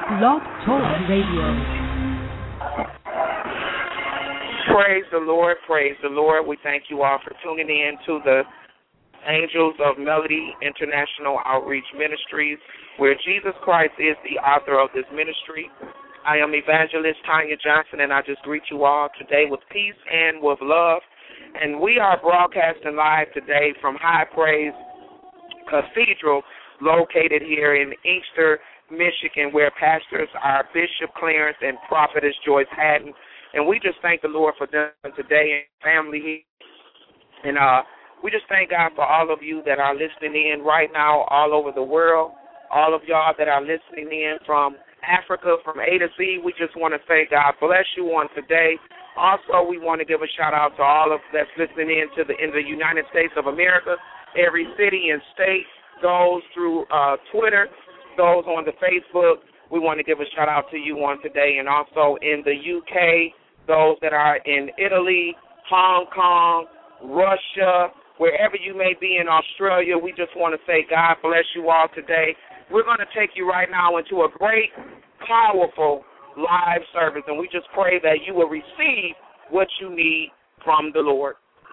Blog Talk Radio. Praise the Lord, praise the Lord. We thank you all for tuning in to the Angels of Melody International Outreach Ministries, where Jesus Christ is the author of this ministry. I am Evangelist Tanya Johnson, and I just greet you all today with peace and with love. And we are broadcasting live today from High Praise Cathedral, located here in Inkster, Michigan, where pastors are Bishop Clarence and Prophetess Joyce Haddon. And we just thank the Lord for them today and family. And we just thank God for all of you that are listening in right now all over the world, all of y'all that are listening in from Africa, from A to Z. We just want to say God bless you on today. Also, we want to give a shout-out to all of that's listening in the United States of America, every city and state, those through Twitter, those on the Facebook. We want to give a shout-out to you on today, and also in the UK, those that are in Italy, Hong Kong, Russia, wherever you may be in Australia. We just want to say God bless you all today. We're going to take you right now into a great, powerful live service, and we just pray that you will receive what you need from the Lord.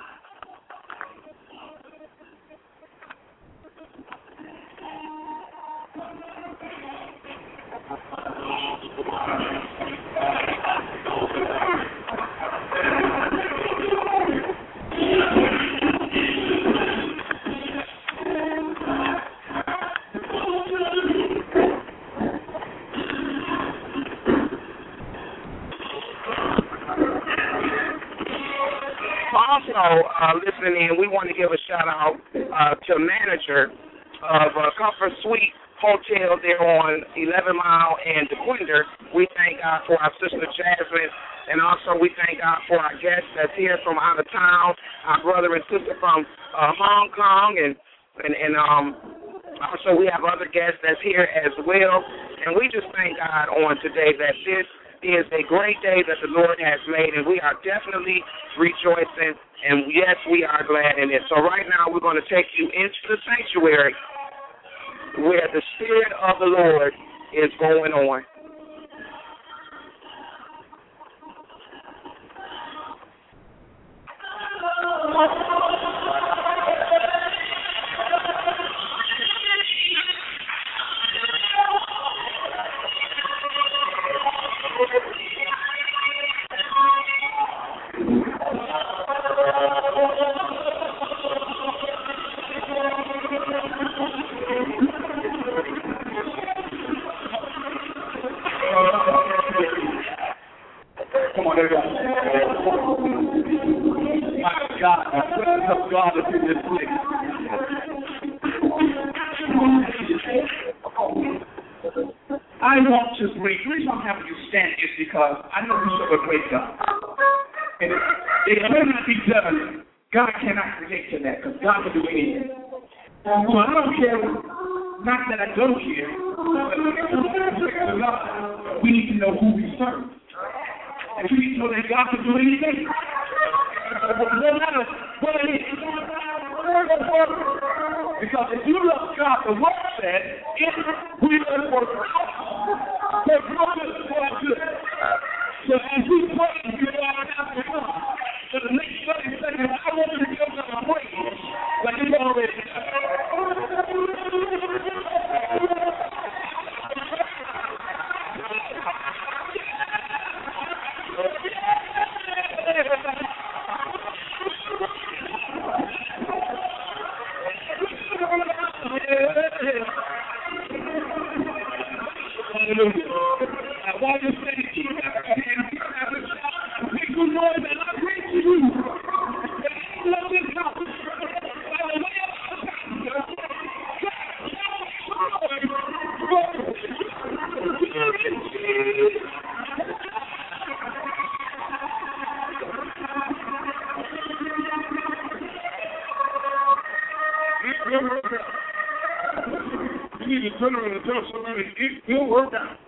Also, listening in, we want to give a shout-out to manager of Comfort Suite Hotel there on 11 Mile and DeQuinder. We thank God for our sister Jasmine, and also we thank God for our guests that's here from out of town, our brother and sister from Hong Kong, and also we have other guests that's here as well. And we just thank God on today that this is a great day that the Lord has made, and we are definitely rejoicing, and yes, we are glad in it. So right now we're going to take you into the sanctuary where the Spirit of the Lord is going on. God is in this place. I want to bring, the reason I'm having you stand is because I know you serve a great God. And it may not be done. God cannot relate to that because God will do anything. So I don't care, not that I don't care, but God, we need to know who we serve. And we need to know that God can do anything. No matter what it is. Because if you love God, the word said, it will work out. So good for our good. So as we pray, you are out to God. So the next 30 seconds, I want you to give God a praise like it's already while you're saying, make good noise and I pray to you. Love this house. You need to turn around and tell somebody it will work out.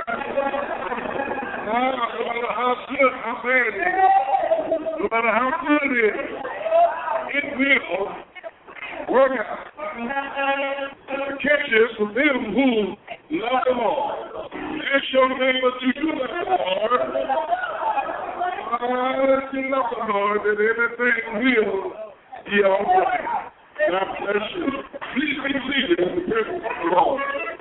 No matter how good, how bad it is, no matter how good it is, it will work out. Catch it for them who love the Lord. bless your name, but you do that, Lord. Let you know, Lord, that everything will be all right. God bless you. Please be seated in the presence of the Lord.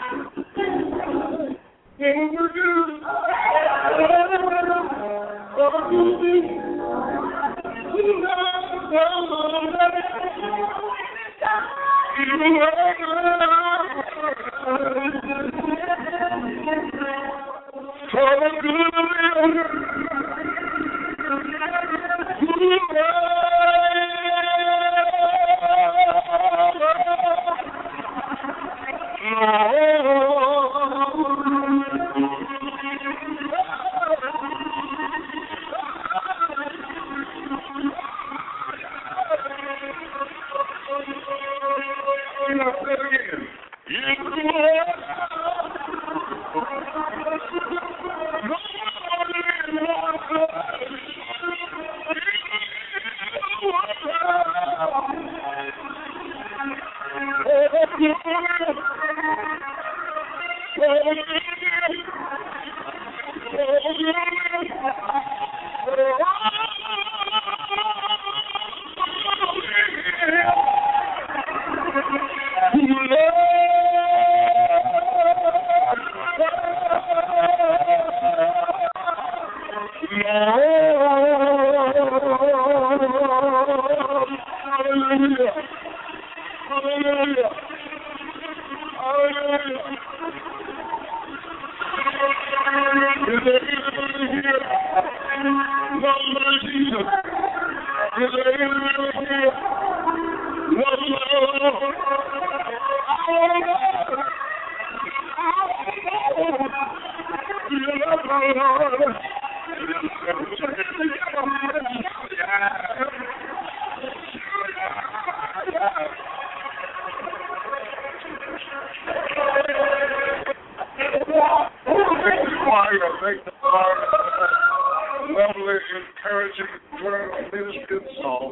Lovely, encouraging word of ministry and song.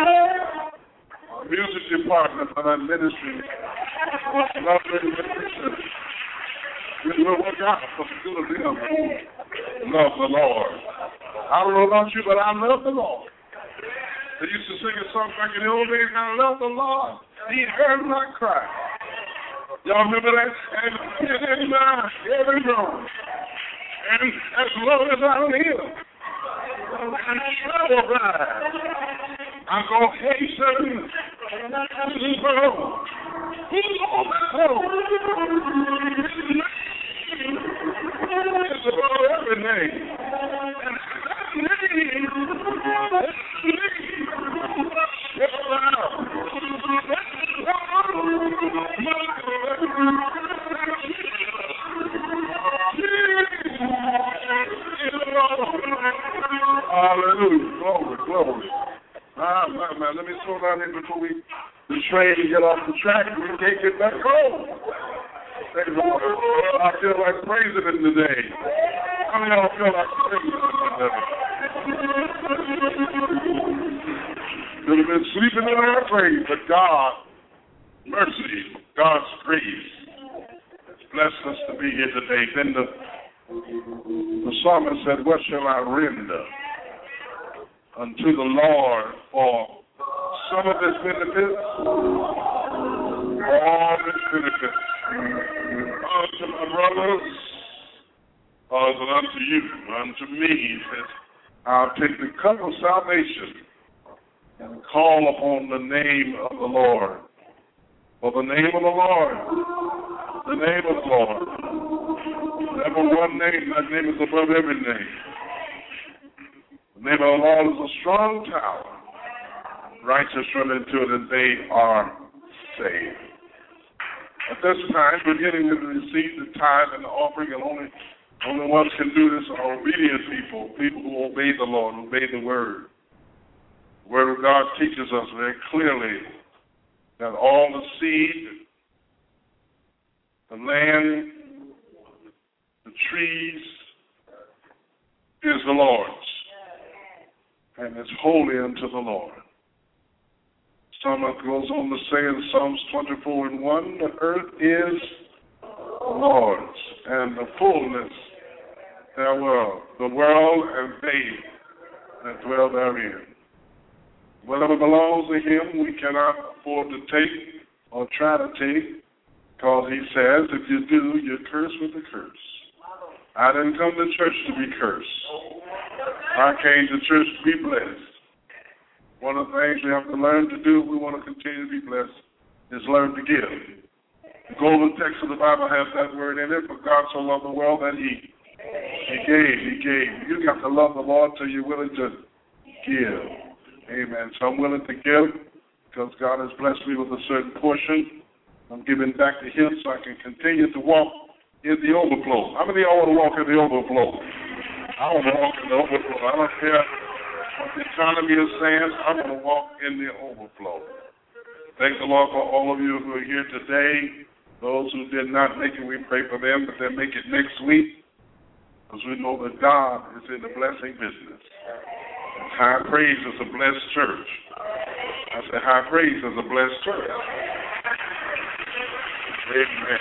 Music department of our ministry. Lovely ministry. We will work out for the good of them. Love the Lord. I don't know about you, but I love the Lord. They used to sing a song back in the old days, I love the Lord. He heard my cry. Y'all remember that? And in my every room. And as long as I live, and trouble ride, I'm going to hasten to his home. He's on my home. It's above every name. And that name hallelujah. Glory, glory. Man, let me slow down here before the train get off the track and we can't get back home. Thank the Lord. I feel like praising him today. How many of y'all feel like praising him today? Could have been sleeping in our grave, but God's mercy, God's grace has blessed us to be here today. Then the psalmist said, what shall I render unto the Lord for some of his benefits, all his benefits, unto my brothers, and unto you, unto me. He says, I'll take the cup of salvation and call upon the name of the Lord. For the name of the Lord, the name of the Lord. Never one name, that name is above every name. The name of the Lord is a strong tower. Righteous run into it and they are saved. At this time, beginning to receive the tithe and the offering, and only ones can do this are obedient people who obey the Lord, obey the Word. The Word of God teaches us very clearly that all the seed, the land, the trees is the Lord's, and it's holy unto the Lord. Psalm goes on to say in Psalms 24:1, the earth is the Lord's, and the fullness the world and they that dwell therein. Whatever belongs to him, we cannot afford to take or try to take, because he says, if you do, you're cursed with a curse. I didn't come to church to be cursed. I came to church to be blessed. One of the things we have to learn to do if we want to continue to be blessed is learn to give. The golden text of the Bible has that word in it, for God so loved the world that he gave. You got to love the Lord till you're willing to give. Amen. So I'm willing to give because God has blessed me with a certain portion. I'm giving back to him so I can continue to walk in the overflow. How many of y'all want to walk in the overflow? I want to walk in the overflow. I don't care what the economy is saying. I want to walk in the overflow. Thank the Lord for all of you who are here today. Those who did not make it, we pray for them, but they'll make it next week, because we know that God is in the blessing business. High Praise is a blessed church. I said High Praise is a blessed church. Amen.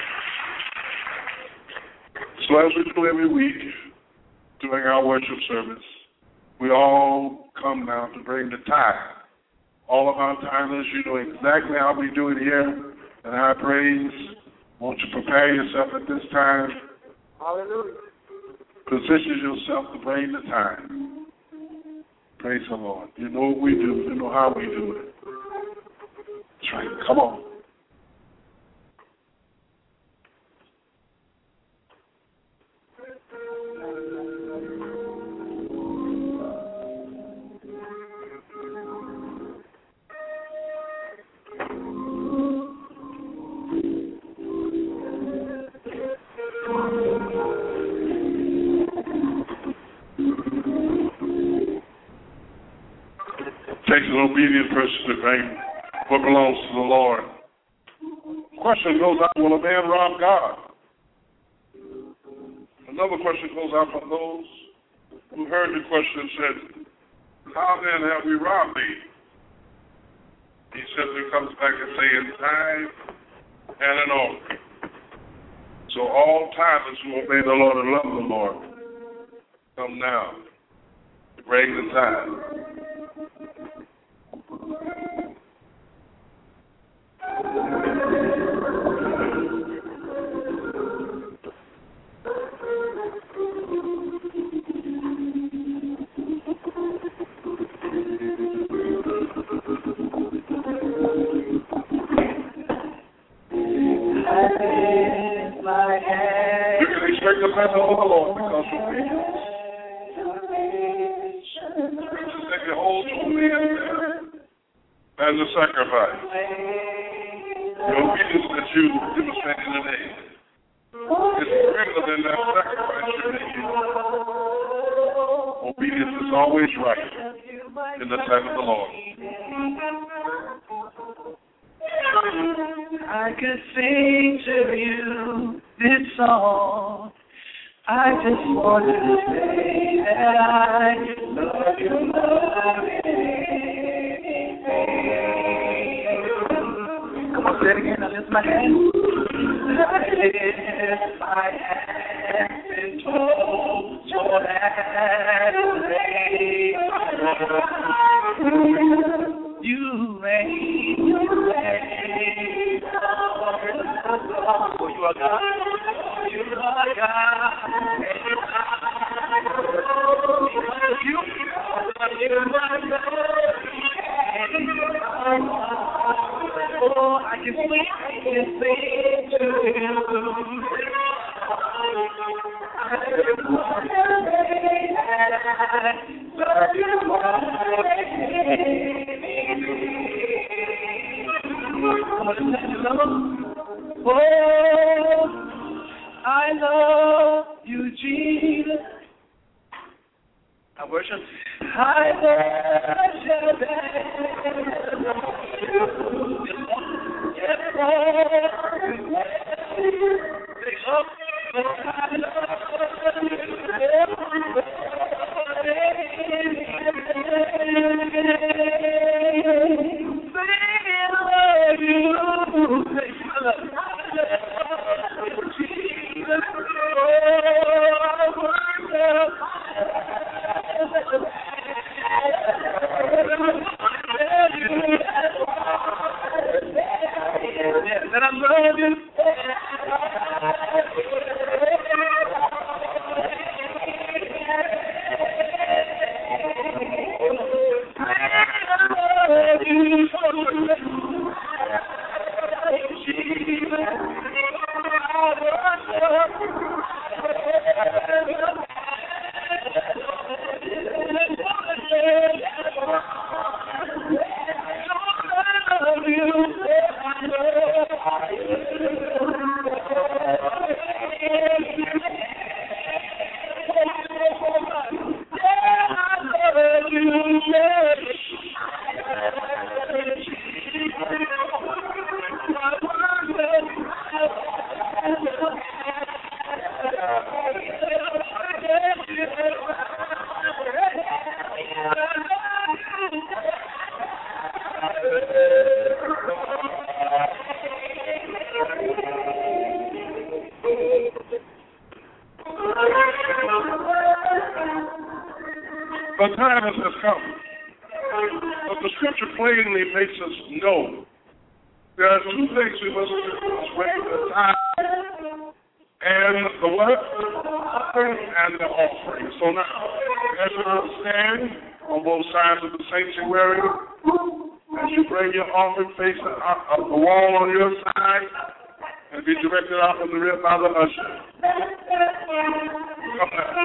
So as we do every week during our worship service, we all come now to bring the tithe. All of our tithers, you know exactly how we do it here at High Praise. Won't you prepare yourself at this time? Hallelujah. Position yourself to bring the tithe. Praise the Lord. You know what we do. You know how we do it. That's right. Come on. Takes an obedient person to bring what belongs to the Lord. Question goes out, will a man rob God? Another question goes out from those who heard the question and said, how then have we robbed thee? He simply comes back and says, in time and in order. So all tithers who obey the Lord and love the Lord, come now to bring the tithe. You can expect the blessing of the Lord because of obedience. Just take the whole obedience as a sacrifice. The obedience that you demonstrate in the name is greater than that sacrifice you're making. Obedience is always right in the sight of the Lord. I could sing to you this song. I just want to say that I love you, Come on, say it again. I lift my hand. I lift my hand and told your you reign. For you are God. You are God. You are God. Oh, I can sing to you. Oh, I love you, Jesus. I worship. I worship But time has come. But the scripture plainly makes us know there are two things we must do: the time and the what? And the offering. So now, as you stand on both sides of the sanctuary, as you bring your offering facing up the wall on your side, and be directed out from the rear by the usher. Come back.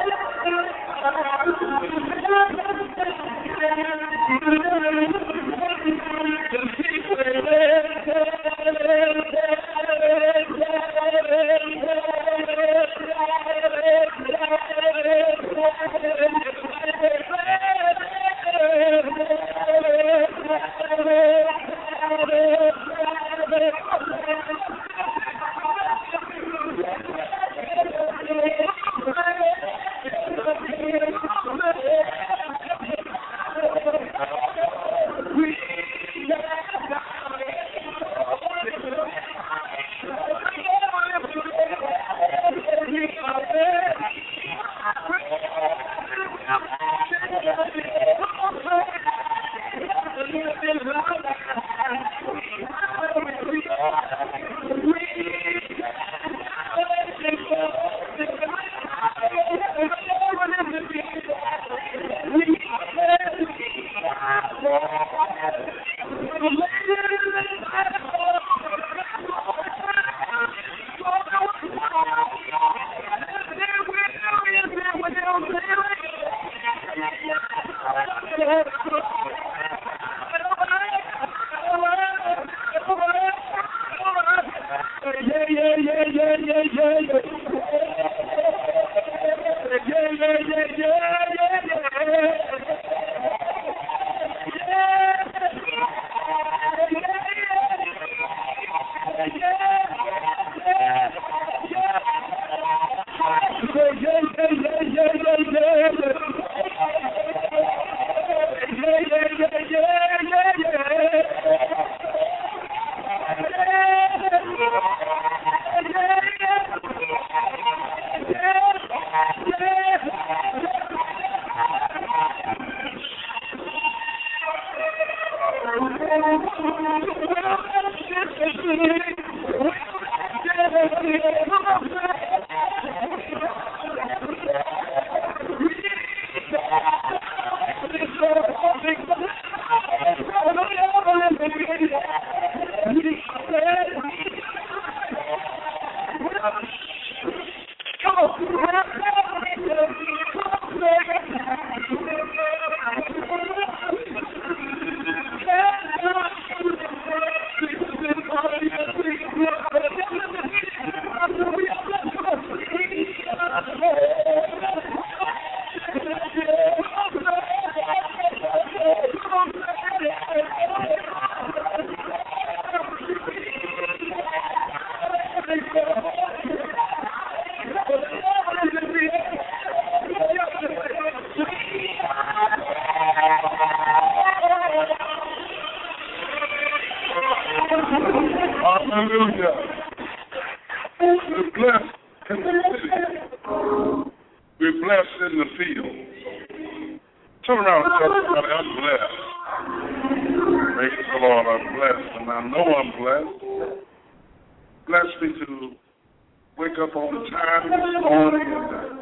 Hallelujah. We're blessed in the city. We're blessed in the field. Turn around and tell somebody, I'm blessed. Praise the Lord, I'm blessed. And I know I'm blessed. Bless me to wake up on time this morning and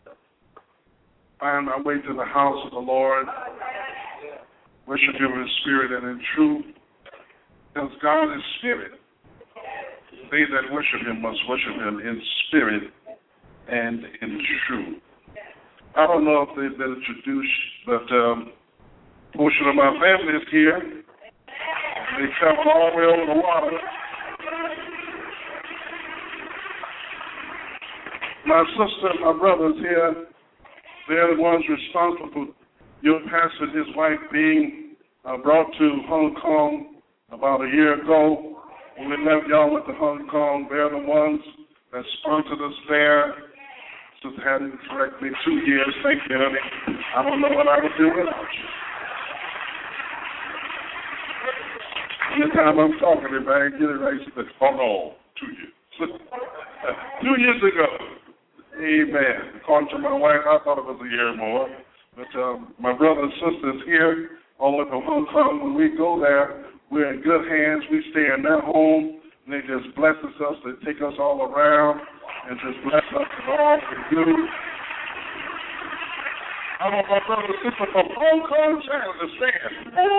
find my way to the house of the Lord. Worship Him in spirit and in truth. Because God is spirit. They that worship Him must worship Him in spirit and in truth. I don't know if they've been introduced, but a portion of my family is here. They traveled all the way over the water. My sister and my brothers here, they're the ones responsible for your pastor and his wife being brought to Hong Kong about a year ago. When we left y'all went to Hong Kong, they're the ones that sponsored us there. Sister hadn't corrected me 2 years. Thank you, honey. I don't know what I would do without you. Anytime I'm talking, if I ain't get it right, she says, oh no, 2 years. 2 years ago. Amen. According to my wife, I thought it was a year more. But my brothers and sisters here, all over Hong Kong, when we go there, we're in good hands. We stay in their home, and they just bless us. They take us all around and just bless us with all we do. I want my brother and sister from Hong Kong, China to stand.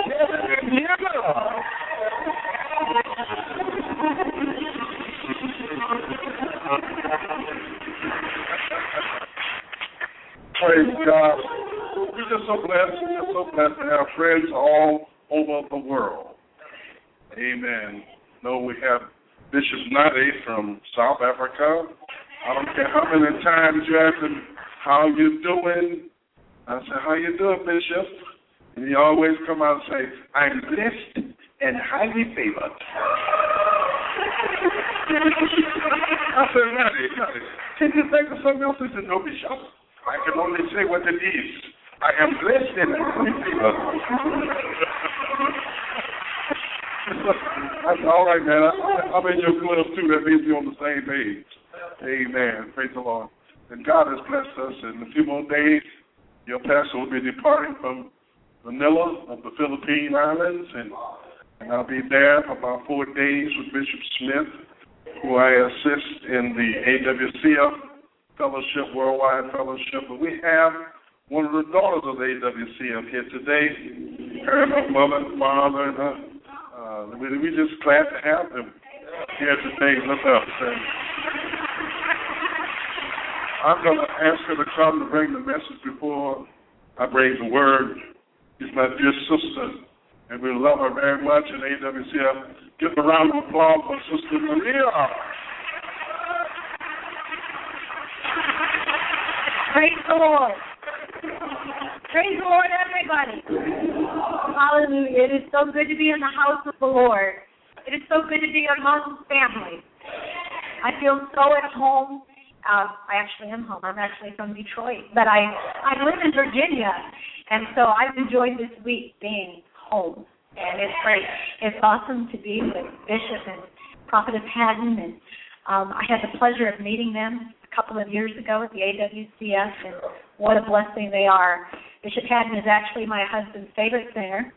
Praise God. We're just so blessed. We're just so blessed to have friends all over the world. Amen. We have Bishop Nadi from South Africa. I don't care how many times you ask him, how you doing? I say, how you doing, Bishop? And he always come out and say, I'm blessed and highly favored. I said, Nadi, can you think of something else? He said, no, Bishop. I can only say what it is. I am blessed and highly favored. I said, all right, man. I'm in your club, too. That means we're on the same page. Amen. Praise the Lord. And God has blessed us. In a few more days, your pastor will be departing from Manila of the Philippine Islands, and I'll be there for about 4 days with Bishop Smith, who I assist in the AWCF Fellowship, Worldwide Fellowship. But we have one of the daughters of the AWCF here today, her and her mother and father, and we're just glad to have them here today with us. And I'm going to ask her to come to bring the message before I bring the word. She's my dear sister, and we love her very much in AWCF. Give a round of applause for Sister Maria. Praise the Lord. Praise the Lord, everybody. Hallelujah. It is so good to be in the house of the Lord. It is so good to be among family. I feel so at home. I actually am home. I'm actually from Detroit, but I live in Virginia, and so I've enjoyed this week being home, and it's great. It's awesome to be with Bishop and Prophetess Haddon, and I had the pleasure of meeting them a couple of years ago at the AWCF, and what a blessing they are. Bishop Haddon is actually my husband's favorite singer.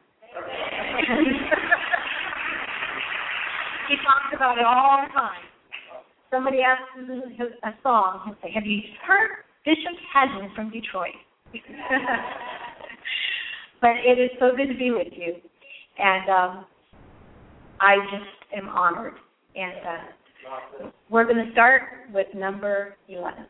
He talks about it all the time. Somebody asks him a song, he'll say, have you heard Bishop Haddon from Detroit? But it is so good to be with you. And I just am honored. And we're going to start with number 11.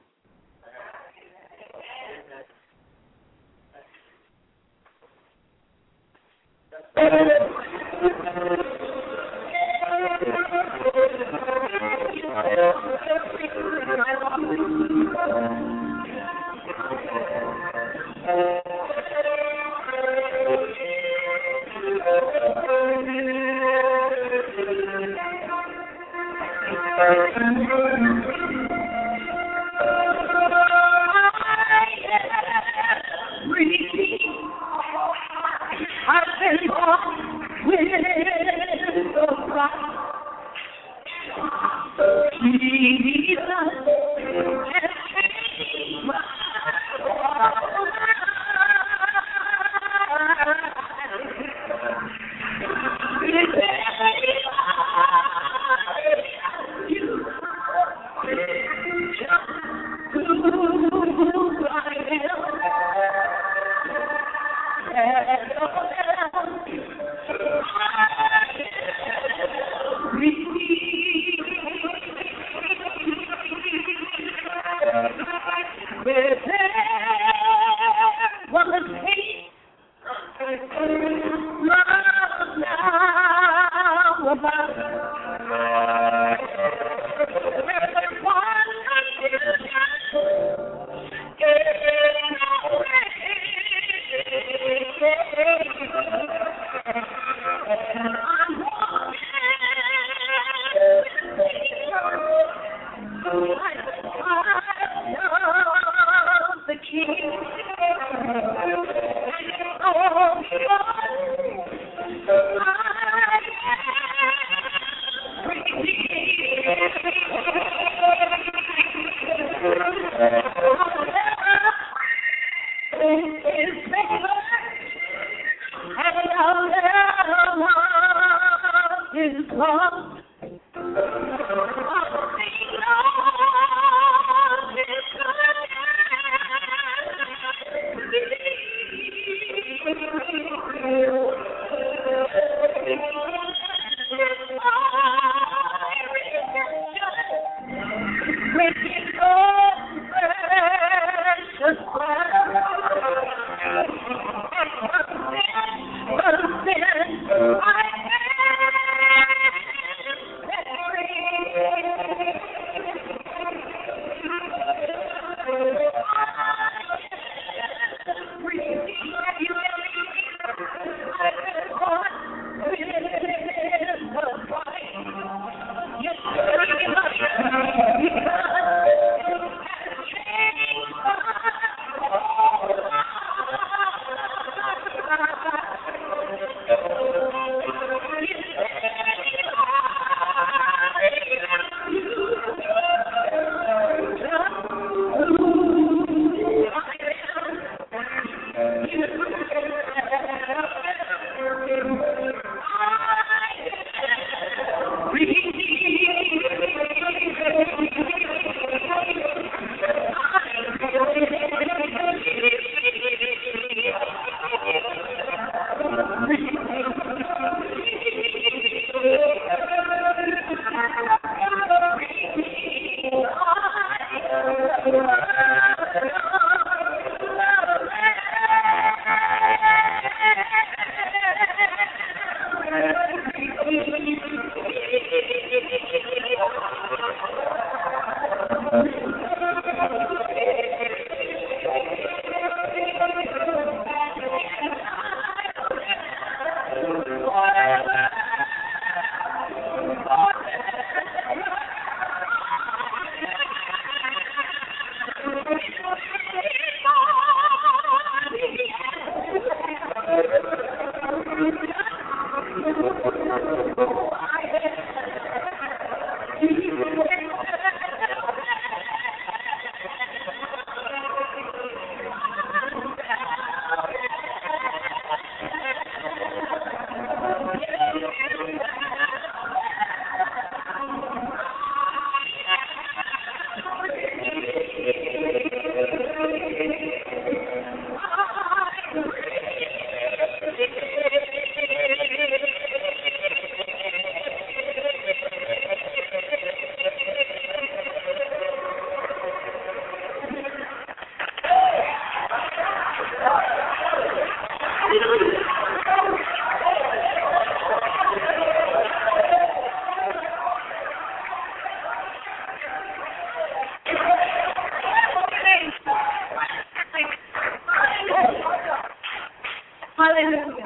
Hallelujah.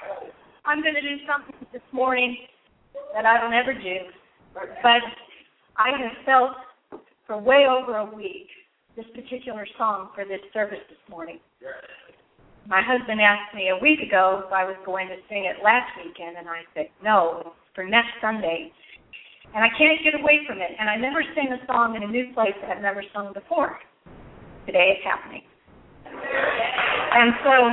I'm going to do something this morning that I don't ever do, but I have felt for way over a week this particular song for this service this morning. My husband asked me a week ago if I was going to sing it last weekend, and I said, no, for next Sunday. And I can't get away from it, and I never sing a song in a new place that I've never sung before. Today it's happening. And so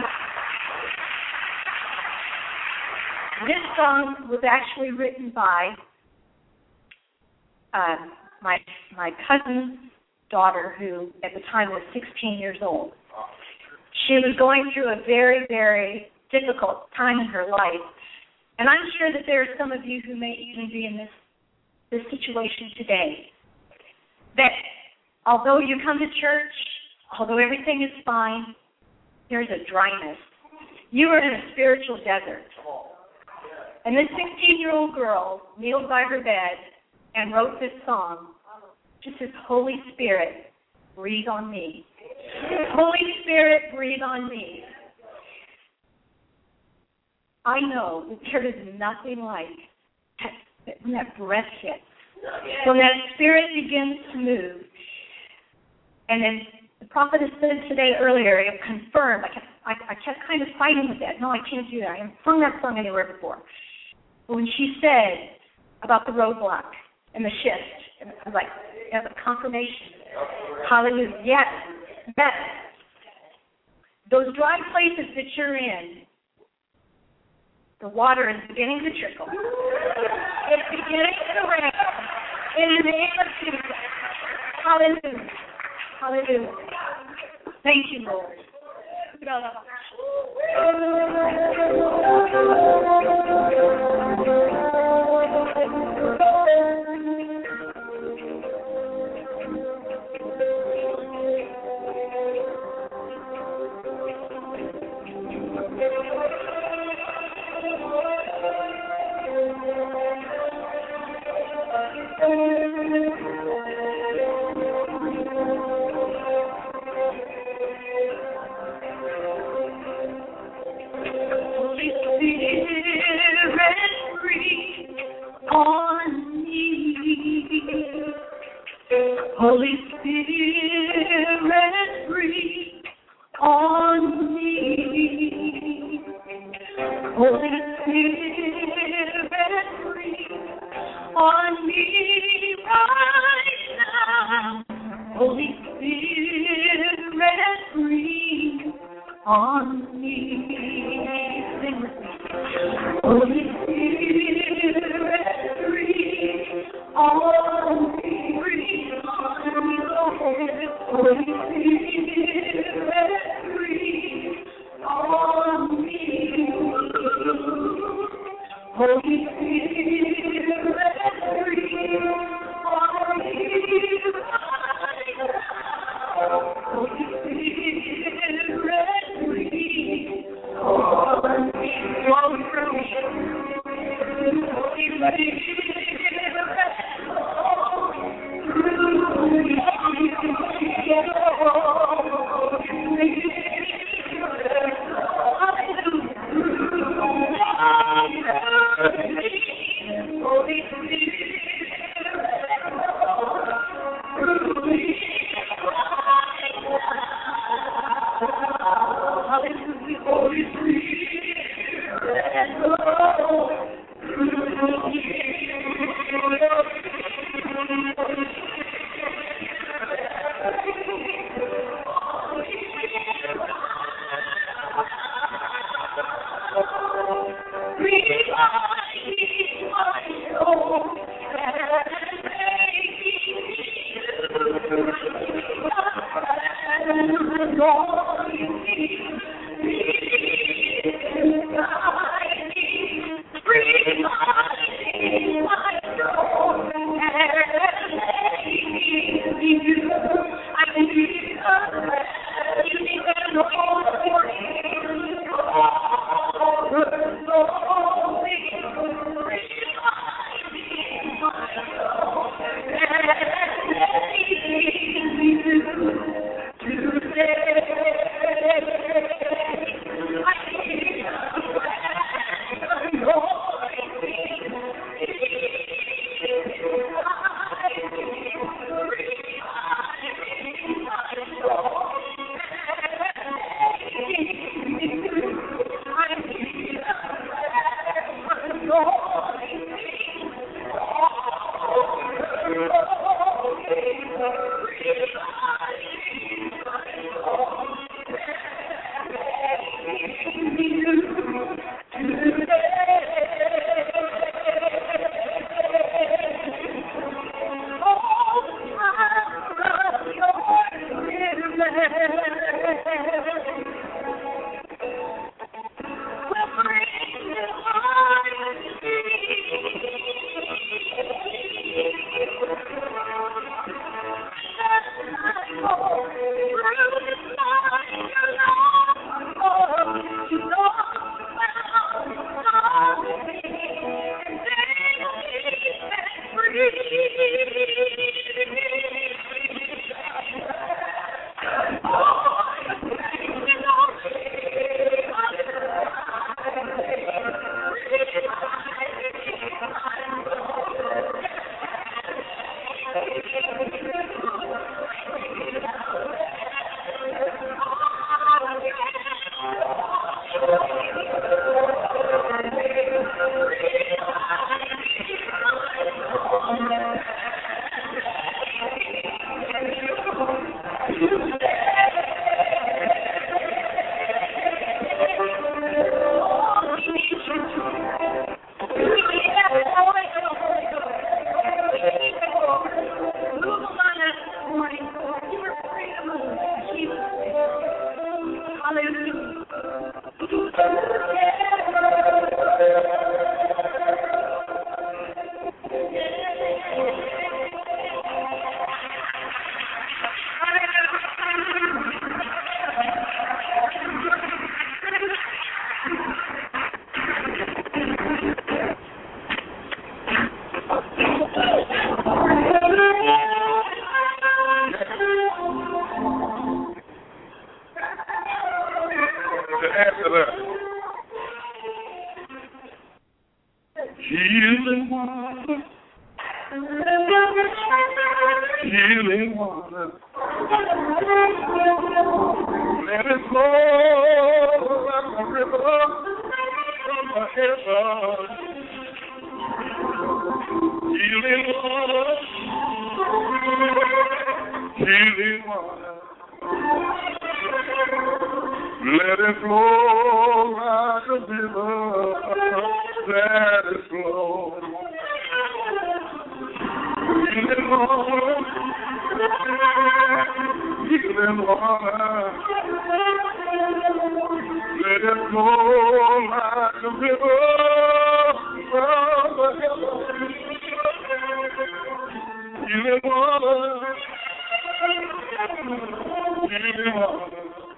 this song was actually written by my cousin's daughter, who at the time was 16 years old. She was going through a very, very difficult time in her life. And I'm sure that there are some of you who may even be in this situation today. That although you come to church, although everything is fine, there's a dryness. You are in a spiritual desert. And this 16-year-old girl kneeled by her bed and wrote this song. Just says, Holy Spirit, breathe on me. Holy Spirit, breathe on me. I know that there is nothing like when that breath hits, when that spirit begins to move. And then the prophet has said today earlier, it confirmed, I kept kind of fighting with that. No, I can't do that. I haven't sung that song anywhere before. But when she said about the roadblock and the shift, and I was like, as a confirmation. Hallelujah. Yes. Yes. Those dry places that you're in, the water is beginning to trickle. It's beginning to rain. In the name of Jesus. Hallelujah. Hallelujah. Thank you, Lord. Holy Spirit, breathe on me. Holy Spirit, breathe on me right now. Holy Spirit, breathe on me. Sing with me. Holy Spirit, breathe on me. Holy Spirit, breathe on me. Holy Spirit, breathe on me. Holy Spirit, breathe on me. Flow through me. Holy Spirit, Healing water, healing water, let it flow like a river from the heavens. Healing water, healing water, let it flow like a river. Let it flow. Healing water, healing water, let it flow like a river from the heavens. Healing water, healing water,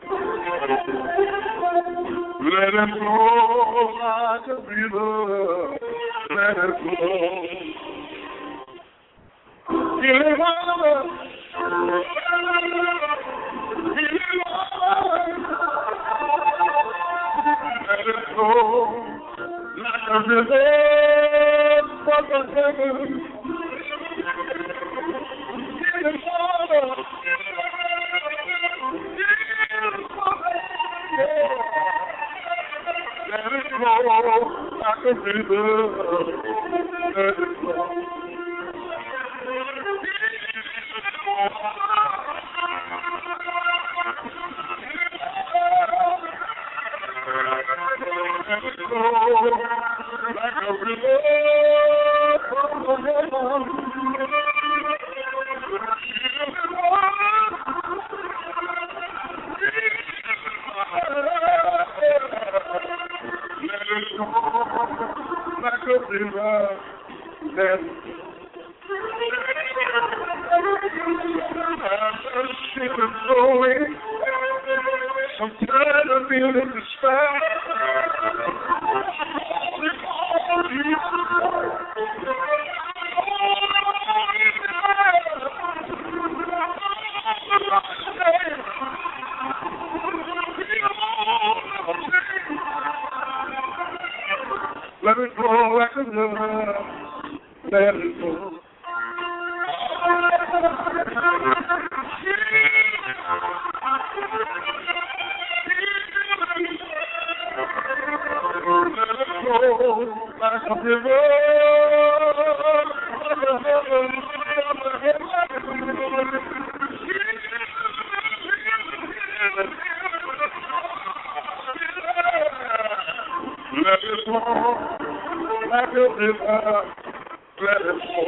let it flow like a river. Let it flow. Healing water, healing water, let it flow like a river from the heavens. Healing water, healing water, let it flow like a river. Let it flow. Let it flow like a river from the heavens. Let it go like a river. Let it I'm flowing. I'm tired of being in despair. Let it flow like a river. Let it flow. Let it flow like a river. Let it flow like a river. Let it flow.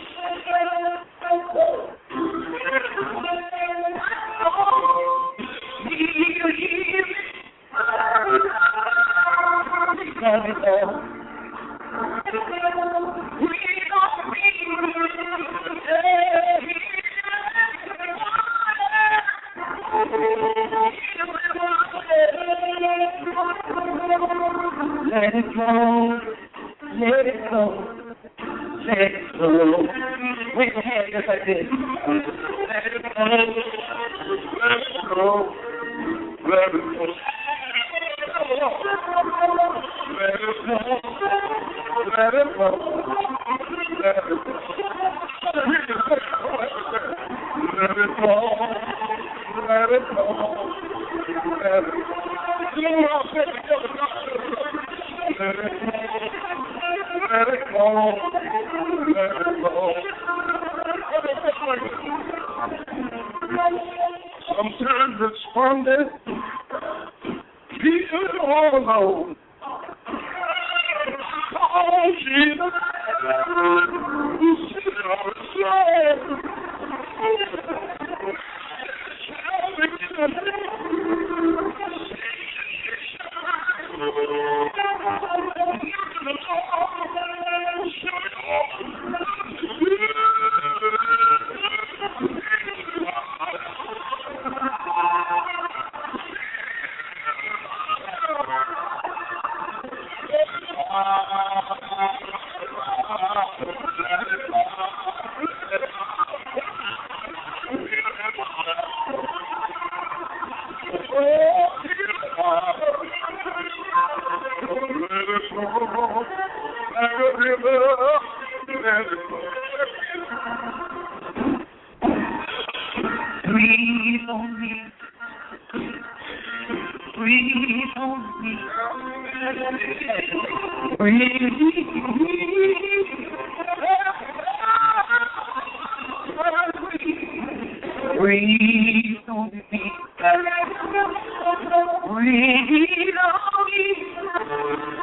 Let it go, let it go, let it go. Wave your hand just like this. Let it go, let it go, let it go. Let it go, let it go, let it go. Let it go, let it go, let it go. Let it go, let it go. Sometimes responded, Jesus all alone. Oh, Jesus, breathe on me. Breathe on me. Breathe on me. Breathe on me.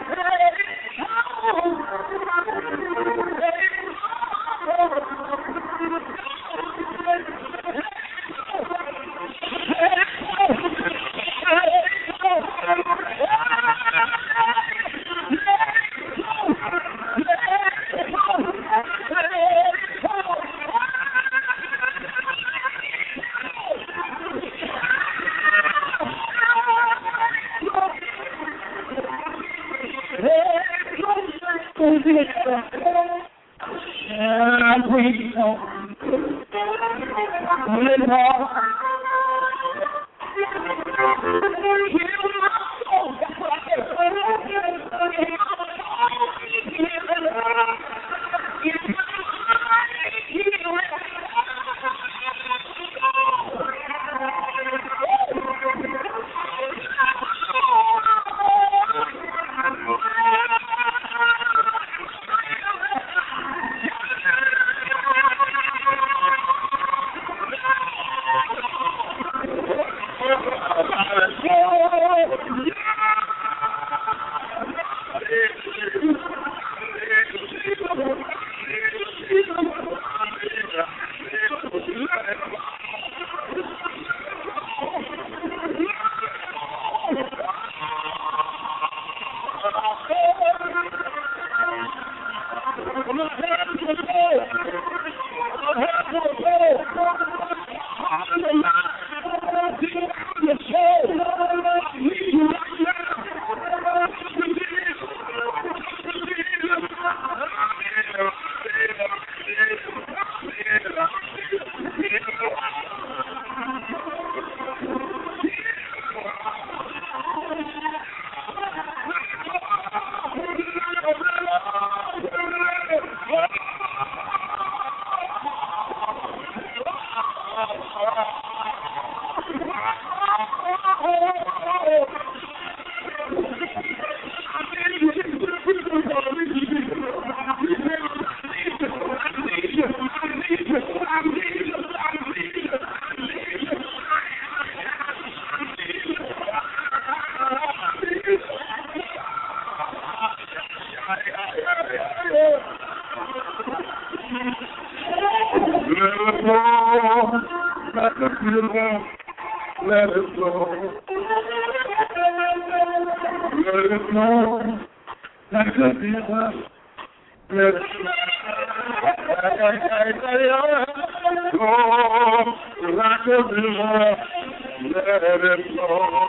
Let it go. Let it go. Like a river. Let it go. Like a river. Let it go.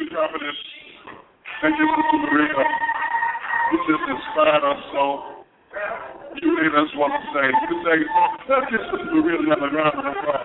Prophetess. Thank you, Sister Maria. You just inspired us so. You made us want to say, you say, let's get Sister Maria another round of applause.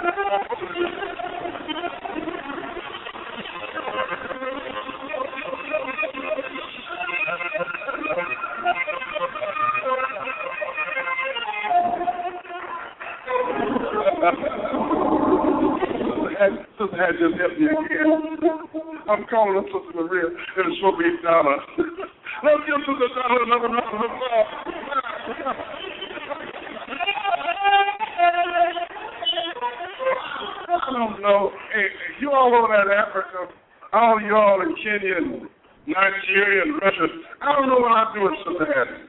Sister had just helped me again. I'm calling her Sister Maria, and it's supposed to be Donna. Let's give Sister Donna another round of applause. I don't know. Hey, you all over that Africa, all you all in Kenya and Nigeria and Russia, I don't know what I'd do with Sister Hattie.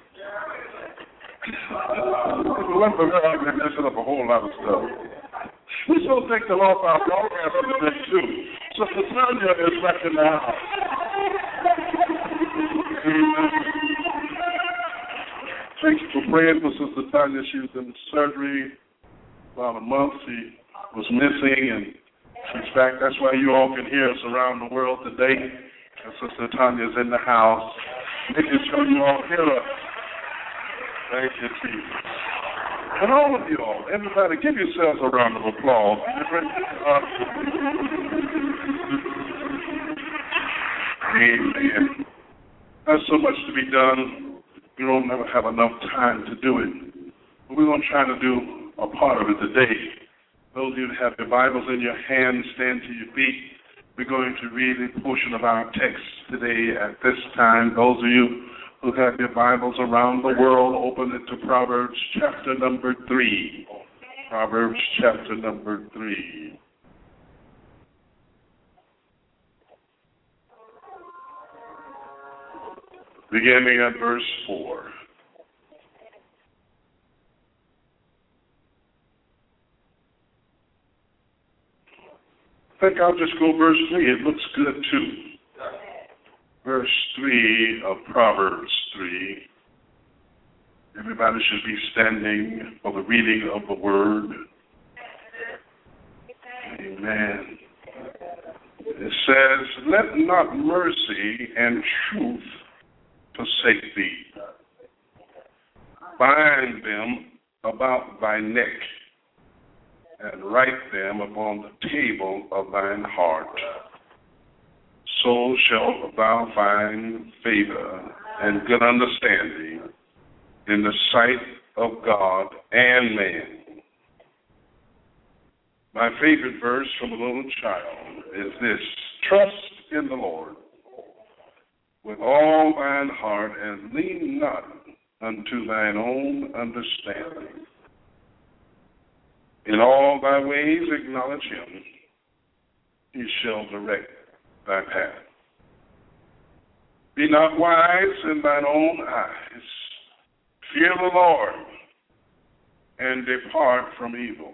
If it wasn't for her, I'd be messing up a whole lot of stuff. We're supposed to take the Lord off our broadcast today, too. Sister Tanya is back in the house. Thank you for praying for Sister Tanya. She was in surgery about a month. She was missing, and she's back. That's why you all can hear us around the world today. And Sister Tanya is in the house, making sure you all hear us. Thank you, Jesus. And all of you all, everybody, give yourselves a round of applause. Amen. There's so much to be done. We don't never have enough time to do it. But we're going to try to do a part of it today. Those of you that have your Bibles in your hands, stand to your feet. We're going to read a portion of our text today at this time. Those of you who have your Bibles around the world, open it to Proverbs chapter number 3. Proverbs chapter number 3. Beginning at verse 4. I think I'll just go verse 3. It looks good too. Verse 3 of Proverbs 3. Everybody should be standing for the reading of the word. Amen. It says, let not mercy and truth forsake thee. Bind them about thy neck, and write them upon the table of thine heart. So shalt thou find favor and good understanding in the sight of God and man. My favorite verse from a little child is this: trust in the Lord with all thine heart, and lean not unto thine own understanding. In all thy ways acknowledge him, he shall direct thy path. Be not wise in thine own eyes. Fear the Lord, and depart from evil.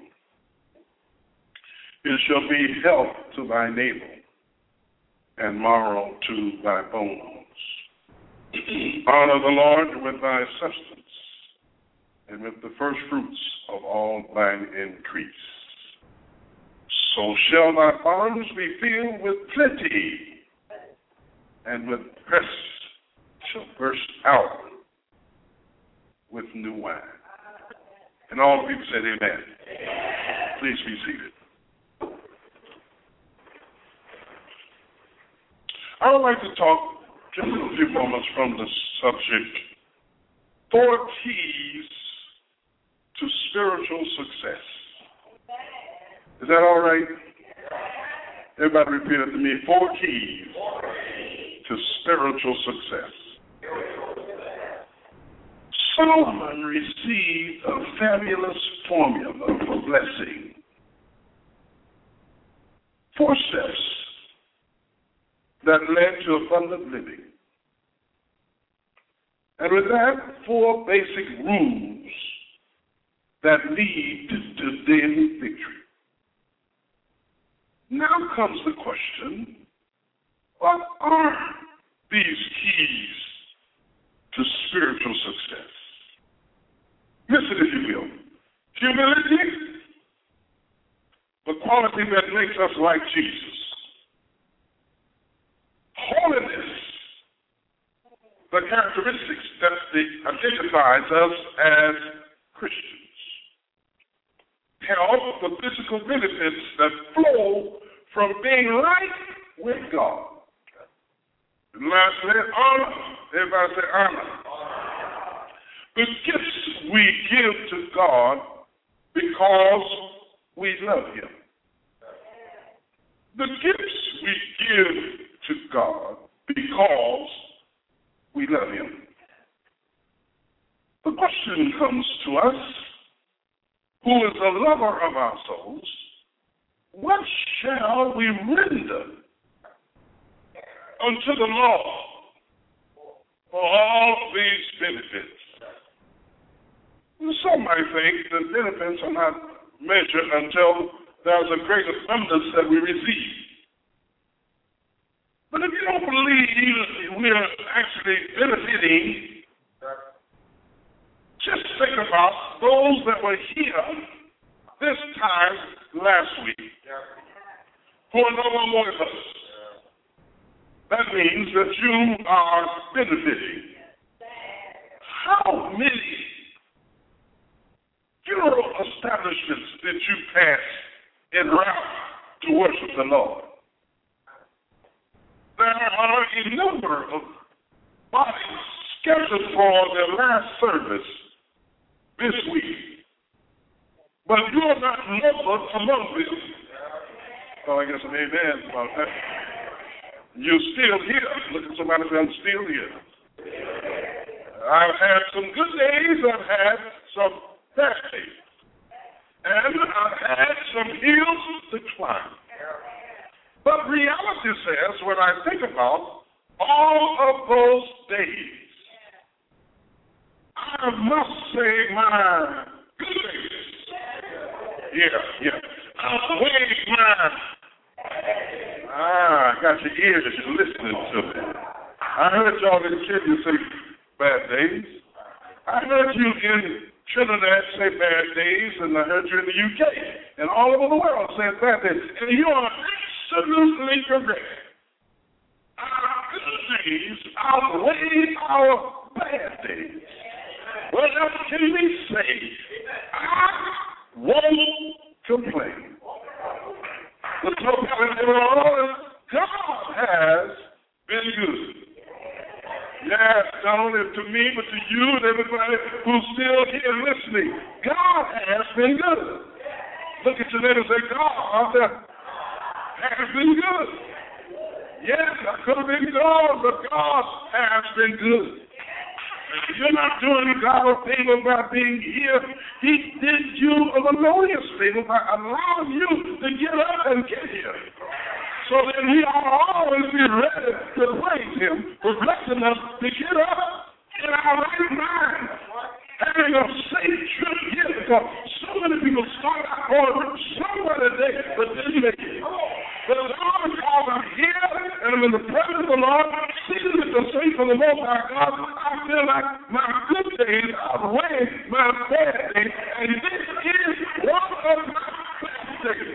It shall be health to thy navel, and marrow to thy bones. Honor the Lord with thy substance, and with the first fruits of all thine increase. So shall thy barns be filled with plenty, and with press shall burst out with new wine. And all the people said amen. Please be seated. I would like to talk just a few moments from the subject, 4 keys to spiritual success. Is that all right? Everybody repeat it to me. 4 keys to spiritual success. Solomon received a fabulous formula for blessing. 4 steps that led to abundant living. And with that, 4 basic rules that lead to daily victory. Now comes the question, what are these keys to spiritual success? Listen, if you will. Humility, the quality that makes us like Jesus. holiness, the characteristics that identifies us as Christians. Health, the physical benefits that flow from being right with God. And lastly, honor. Everybody say honor. The gifts we give to God because we love Him. The gifts we give to God because we love Him. The question comes to us, who is the lover of our souls, what shall we render unto the Lord for all these benefits? Some might think the benefits are not measured until there's a great abundance that we receive. But if you don't believe we're actually benefiting, just think about those that were here this time last week who are no longer with us. That means that you are benefiting. How many funeral establishments did you pass en route to worship the Lord? There are a number of bodies scheduled for their last service this week, but you are not numbered among them. Oh, I guess an amen about that. You're still here. Look at somebody say, I'm still here. I've had some good days. I've had some bad days. And I've had some hills to climb. But reality says, when I think about all of those days, I must say my good days. Yeah. Outweigh my I got your ears, you're listening to me. I heard y'all in Kenya say bad days. I heard you in Trinidad say bad days, and I heard you in the UK, and all over the world saying bad days. And you are absolutely correct. Our good days outweigh our bad days. What else can we say? I won't complain. The totality of it all, God has been good. Yes, not only to me, but to you and everybody who's still here listening. God has been good. Look at your neighbor and say, God has been good. Yes, I could have been gone, but God has been good. You're not doing God a favor by being here. He did you a melodious favor by allowing you to get up and get here. So that we will always be ready to praise Him for blessing us to get up in our right mind, having a safe trip here, because so many people start out going somewhere today, but didn't make it. But as long as I'm here and I'm in the presence of the Lord, seated at the feet of the Most High God, I feel like my good days outweigh my bad days, and this is one of my best days.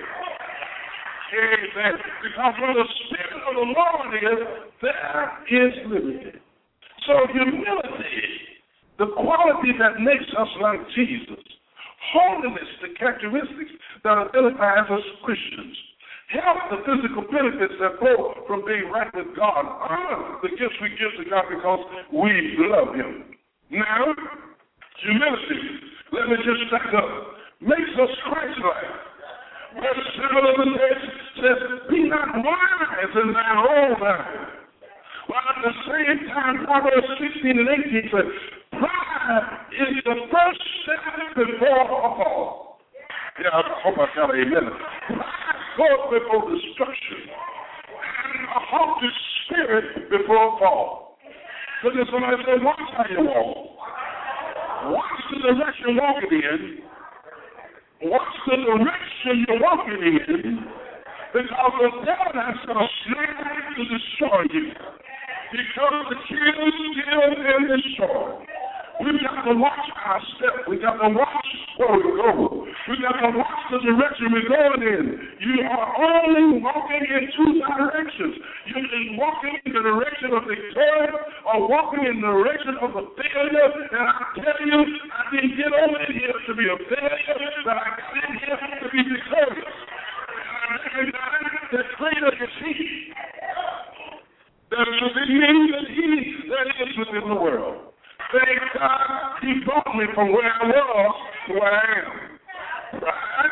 Amen. Because where the Spirit of the Lord is, there is liberty. So humility, the quality that makes us like Jesus, holiness, the characteristics that identify us as Christians, health, the physical benefits that flow from being right with God, honor, the gifts we give to God because we love Him. Now, humility, let me just back up, makes us Christ-like. Verse 7 says, be not wise in thine own mind. While at the same time, Proverbs 16 and 18 says, pride is the first step before a fall. Yeah, I hope I got an amen. Pride goes before destruction, and a haughty spirit before a fall. So there's somebody say, watch how you walk. Watch the direction you're walking in. Watch the direction you're walking in, because the devil has some plan to destroy you. Because the kill, steal, and destroy. We've got to watch our step. We've got to watch where we go. We got to watch the direction we're going in. You are only walking in two directions. You're walking in the direction of victory or walking in the direction of a failure. And I tell you, I didn't get over in here to be a failure, but I got in here to be victorious. And I recognize that greater is He that is within me than he that is within the world. Thank God He brought me from where I was to where I am. Right?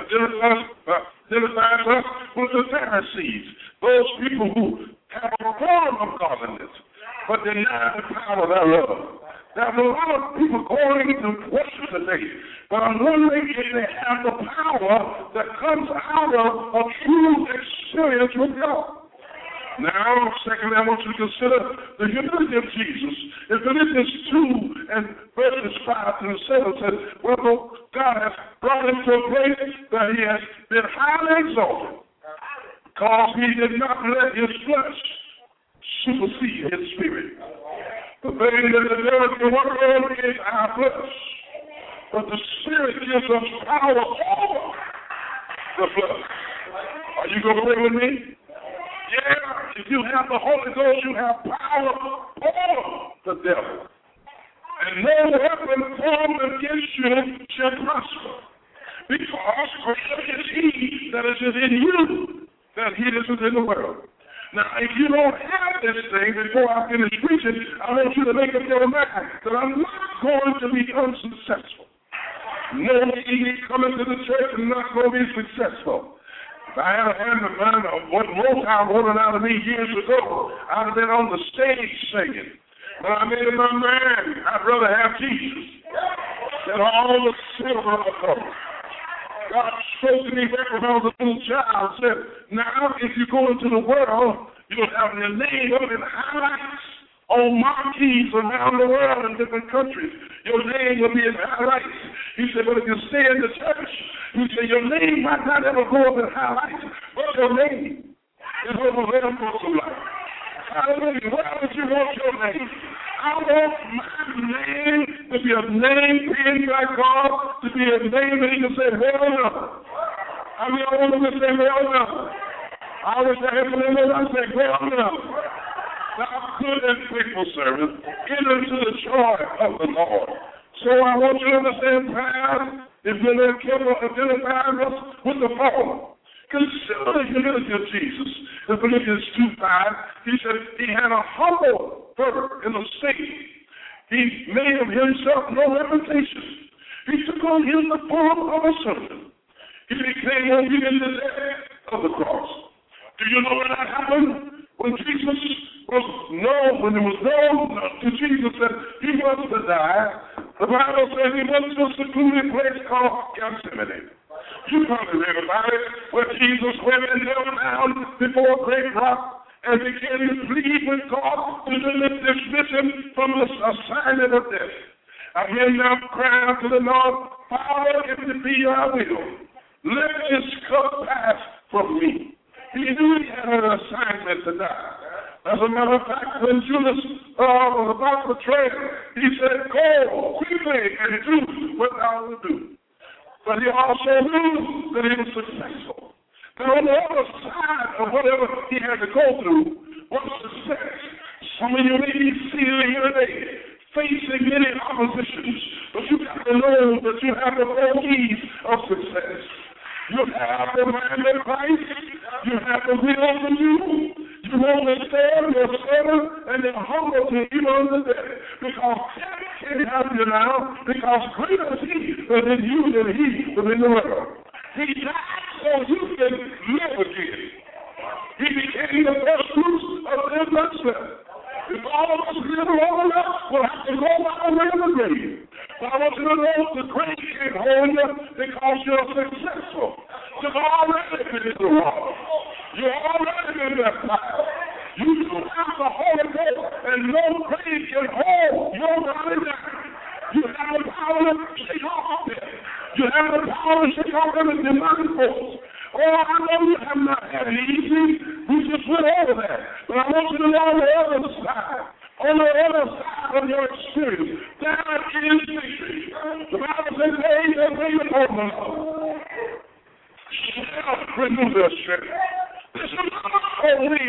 Identifies us with the Pharisees, those people who have a form of godliness, but deny the power thereof. There's a lot of people going to worship today, but I'm wondering if they have the power that comes out of a true experience with God. Now, secondly, I want you to consider the humility of Jesus. In Philippians 2 and verses 5 and 7 says, well, God has brought him to a place that he has been highly exalted, because he did not let his flesh supersede his spirit. The thing that the devil can work on is our flesh, but the Spirit gives us power over the flesh. Are you going to play with me? Yeah, if you have the Holy Ghost, you have power over the devil. And no weapon formed against you shall prosper. Because greater is He that is in you than he that is in the world. Now, if you don't have this thing before I finish preaching, I want you to make up your mind that I'm not going to be unsuccessful. No me coming to the church and not going to be successful. If I had a hand in mind of what Motown wanted out of me years ago, I'd have been on the stage singing. But I made up my mind I'd rather have Jesus than all the silver of the gold. God spoke to me back when I was a little child and said, now if you go into the world, you'll have your name up in highlights on marquees around the world in different countries. Your name will be in highlights. He said, but if you stay in the church, he said, your name might not ever go up in highlights, but your name is over there for some life. Hallelujah. Where would you want your name? I want my name to be a name penned by God, to be a name that He can say, well enough. I mean, I want Him to say, well enough. I wish I had been able to say, well enough. Thou good and faithful servant, enter into the joy of the Lord. So I want you to understand, prayer is going to identify us with the Father. Consider the humility of Jesus. In Philippians 2:5, he said he had a humble birth in the state. He made of himself no reputation. He took on him the form of a servant. He became obedient to the death of the cross. Do you know when that happened? When Jesus was known, when it was known to Jesus that he was to die, the Bible says he went to a secluded place called Gethsemane. You probably read about it, where Jesus went and knelt down before a great rock and began to plead with God to dismiss him from the assignment of death. I hear now cry out to the Lord, Father, if it be your will, let this cup pass from me. He knew he had an assignment to die. As a matter of fact, when Judas was about to betray him, he said, go quickly and do what thou wilt do. But he also knew that he was successful. That on the other side of whatever he had to go through was success. Some of you may be sitting here today facing many oppositions, but you got to know that you have the four keys of success. You have the mind of Christ. You have the will to do. You understand your servant and you're humble to you under death. Because death can't have you now, because greater is He than you than He within the world. He died so you can live again. He became the first fruits of their bloodstream. If all of us live long enough, we'll have to go by the way of the grave. But I want you to know the grave can't hold you because you're successful. You've already been in the water. You're already been baptized. You have the Holy Ghost, and no grave can hold your body down. You have the power to shake off death. You have the power to shake off every demonic force. Oh, I know you have not had it easy. We just went over that. But I want you to know on the other side of your experience, there is victory. The Bible says, hey, they wait upon the Lord.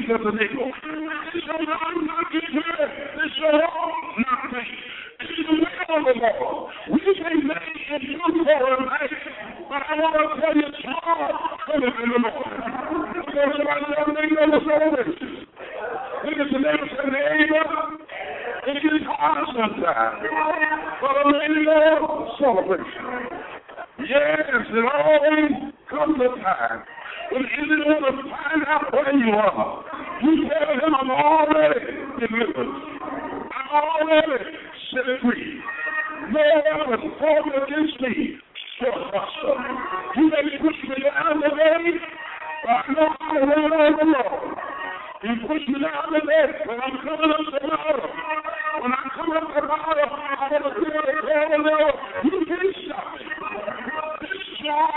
as a neighbor. It's your arm not to good. It's your arm not faith. It's the way of the Lord. We may make it good for a night, but I want to tell you, it's hard to live in the Lord. Because somebody else may know the salvation. Look at the neighbor. It gets hard sometimes. But a lady Lord celebration. Yes, it always comes a time when you want to find out where you are. You tell him, I'm already delivered. I'm already set free. No one was formed against me shall prosper. You may push me down the way, but I know how to run on the Lord. You push me down the way, but I'm coming up tomorrow. When I come up tomorrow, I'm going to do it all the Lord. You can't stop me. This joy,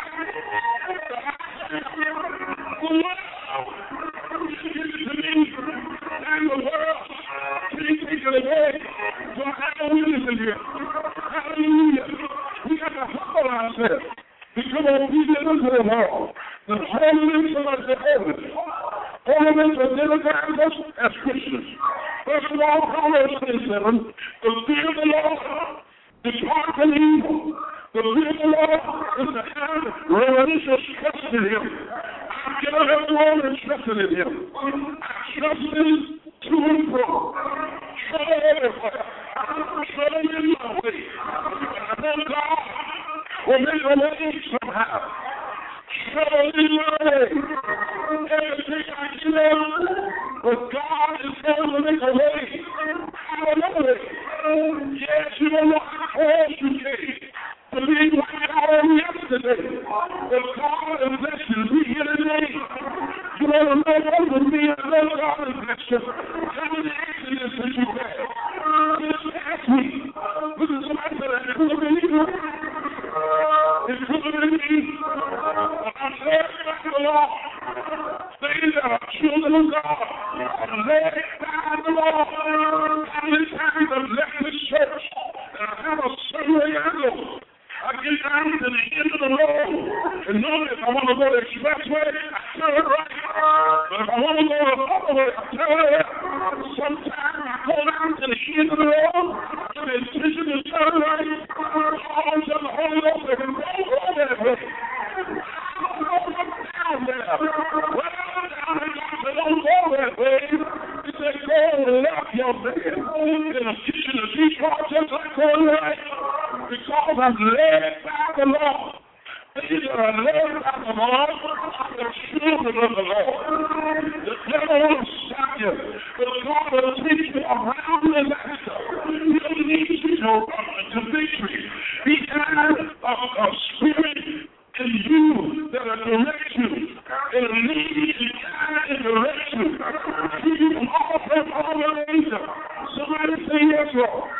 the world, give it to me, and the world, please take it away. So I have a witness in here. Hallelujah. We got to humble ourselves. Become obedient unto the Lord. The holiness of us is holiness. Holiness identifies us as Christians. First of all, Proverbs 27, the fear of the Lord, depart from evil. The fear of the Lord is to have reverential trust in Him. I get up every morning and trusting in Him. I trust Him to and fro. Trouble everywhere. Trouble in my way. I know God will make a way somehow. Trouble in my way. Everything I do, but God is going to make a way. I know it. Yes, you don't know how close you came. Believe like I was yesterday. But God has blessed you. We here today. You don't know over me and know God has blessed you. How many accidents did you have? This past week. Look at somebody that it could have been you. It could have been me. But I'm glad by the Lord. They are children of God. I'm led by the Lord. How many times I've left this church and I have a certain angle. I get down to the end of the road, and notice if I want to go to the expressway, I turn right. But if I want to go the other way, I turn left. Sometimes I go down to the end of the road, with the intention to turn right. All of the Holy Ghost, I can go that way. I don't go down there. Well, down there, I don't go that way. He said, go left your bed. In a kitchen of Detroit, just like going right. Because I'm led by the Lord. These are led by the Lord, the children of the Lord. The devil will stop you, but God will take you around the master. He will lead you to victory. He has a spirit in you that will direct you. It will lead you to guide and direct you. You can offer all the angels. Somebody say yes, Lord.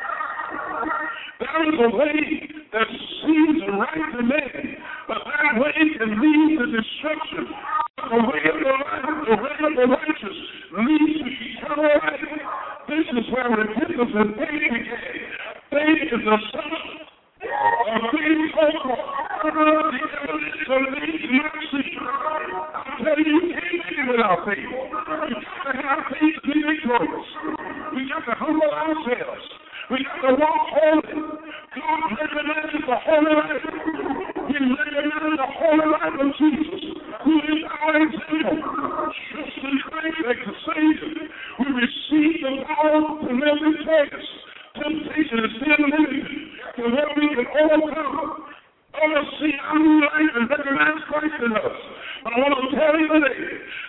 There is a way that seems right to man, but that way can lead to destruction. The way of the righteous leads to eternal life. This is where repentance and faith began. Faith is the substance of things hoped for. The evidence of things not seen. I tell you, you can't make it without faith. You got to have faith to be victorious. We got to humble ourselves. We got to walk holy. God recognizes the holy life. We recognize the holy life of Jesus, who is our example. Trust in Christ as the Savior. We receive the power to live victorious. Temptation is still limited to where we can overcome. Others see our new life and recognize Christ in us. But I want to tell you today,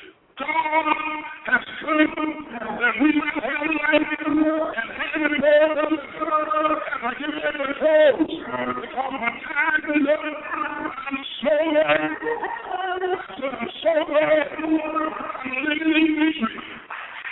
God has come that we might have life and have it more than and I give you every close because my time is up. I'm so glad. I'm so glad. I'm living in victory.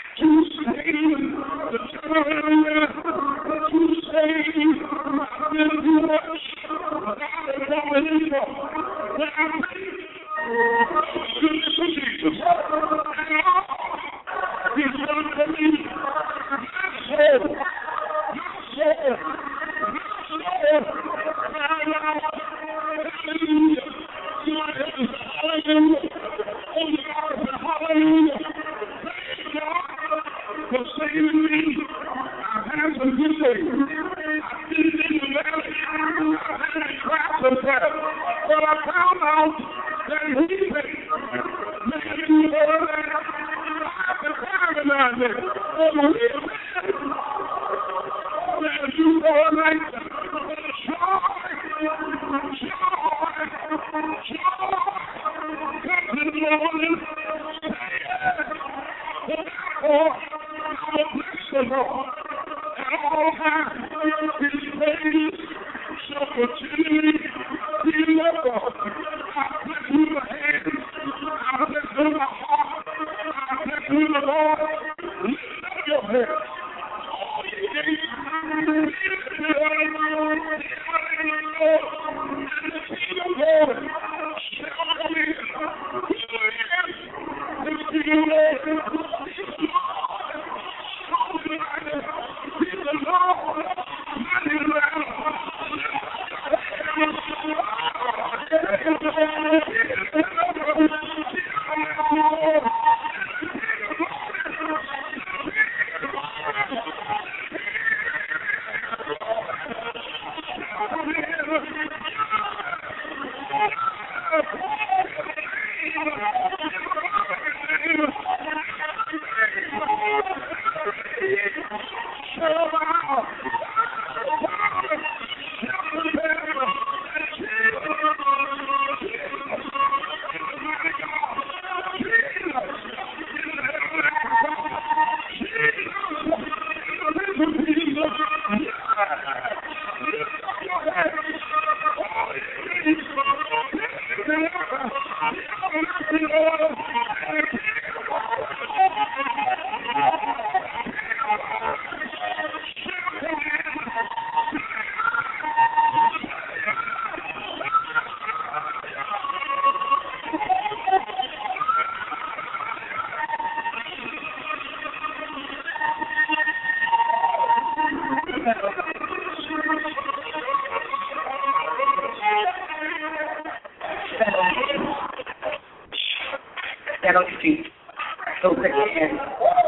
Stand on your feet. Go take your hand.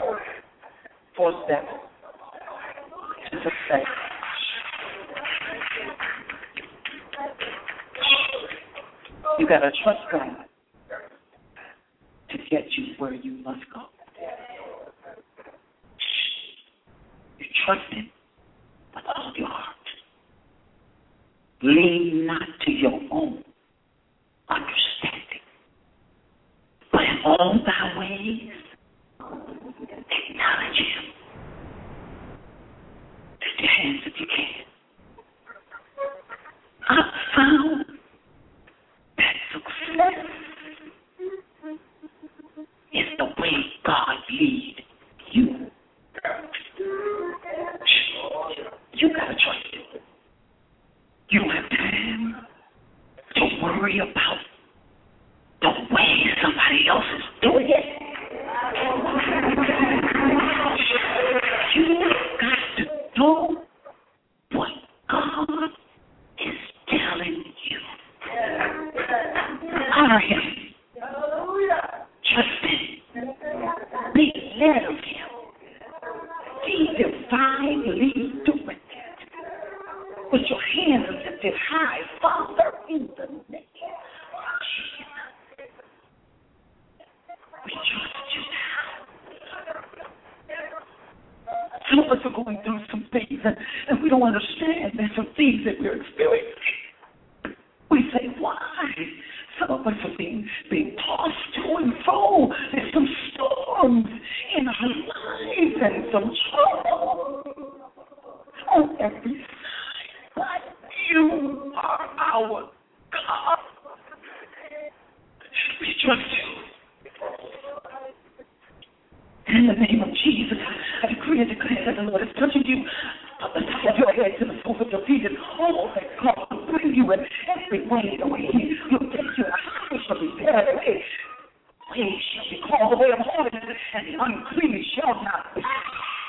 4 steps. Just a second. You got to trust God to get you where you must go. You trust Him with all of your heart. Lean not to your own understanding, but in all thy ways, acknowledge Him. Lift your hands if you can. I found that success is the way God leads you. You gotta trust Him. You don't have time to worry about the way somebody else is doing it. You got to do what God is telling you. Honor Him. Trust Him. Be led of Him. Be divinely directed. With your hands lifted high, Father, in the name of Jesus, we trust you now. Some of us are going through some things, and we don't understand. There's some things that we're experiencing. We say, why? Some of us are being tossed to and fro. There's some storms in our lives and some trouble on every side. But you are our God. We trust you. In the name of Jesus, I decree and declare that the Lord is touching you from the top of your head to the soles of your feet, and all that God will bring you in every way. The way He will take you, the house shall be there. The way shall be called the way of holiness, and the unclean shall not pass.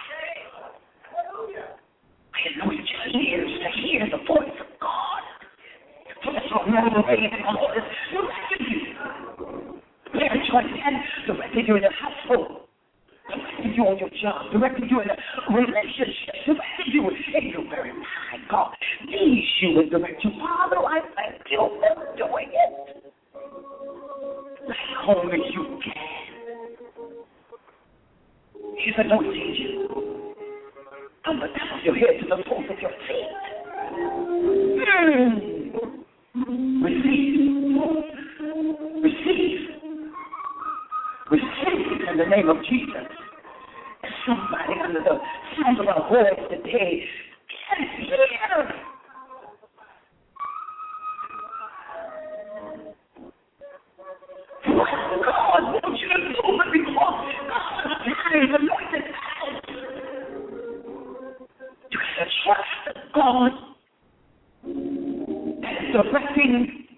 I anoint your ears to hear the voice of God. For the soul of the way and all this directed you. Marriage and directed you in your household. Directed you on your job. Directed you in a relationship. Directed you in your very mind. God leads you and directs you. Father, I thank you for doing it. Like only you can. He's anointing you. From the top of your head to the soles of your feet. Receive. Receive. Receive in the name of Jesus. Somebody under the sound of our voice today can hear. God wants you to do it because God is anointed. You have to trust that God is directing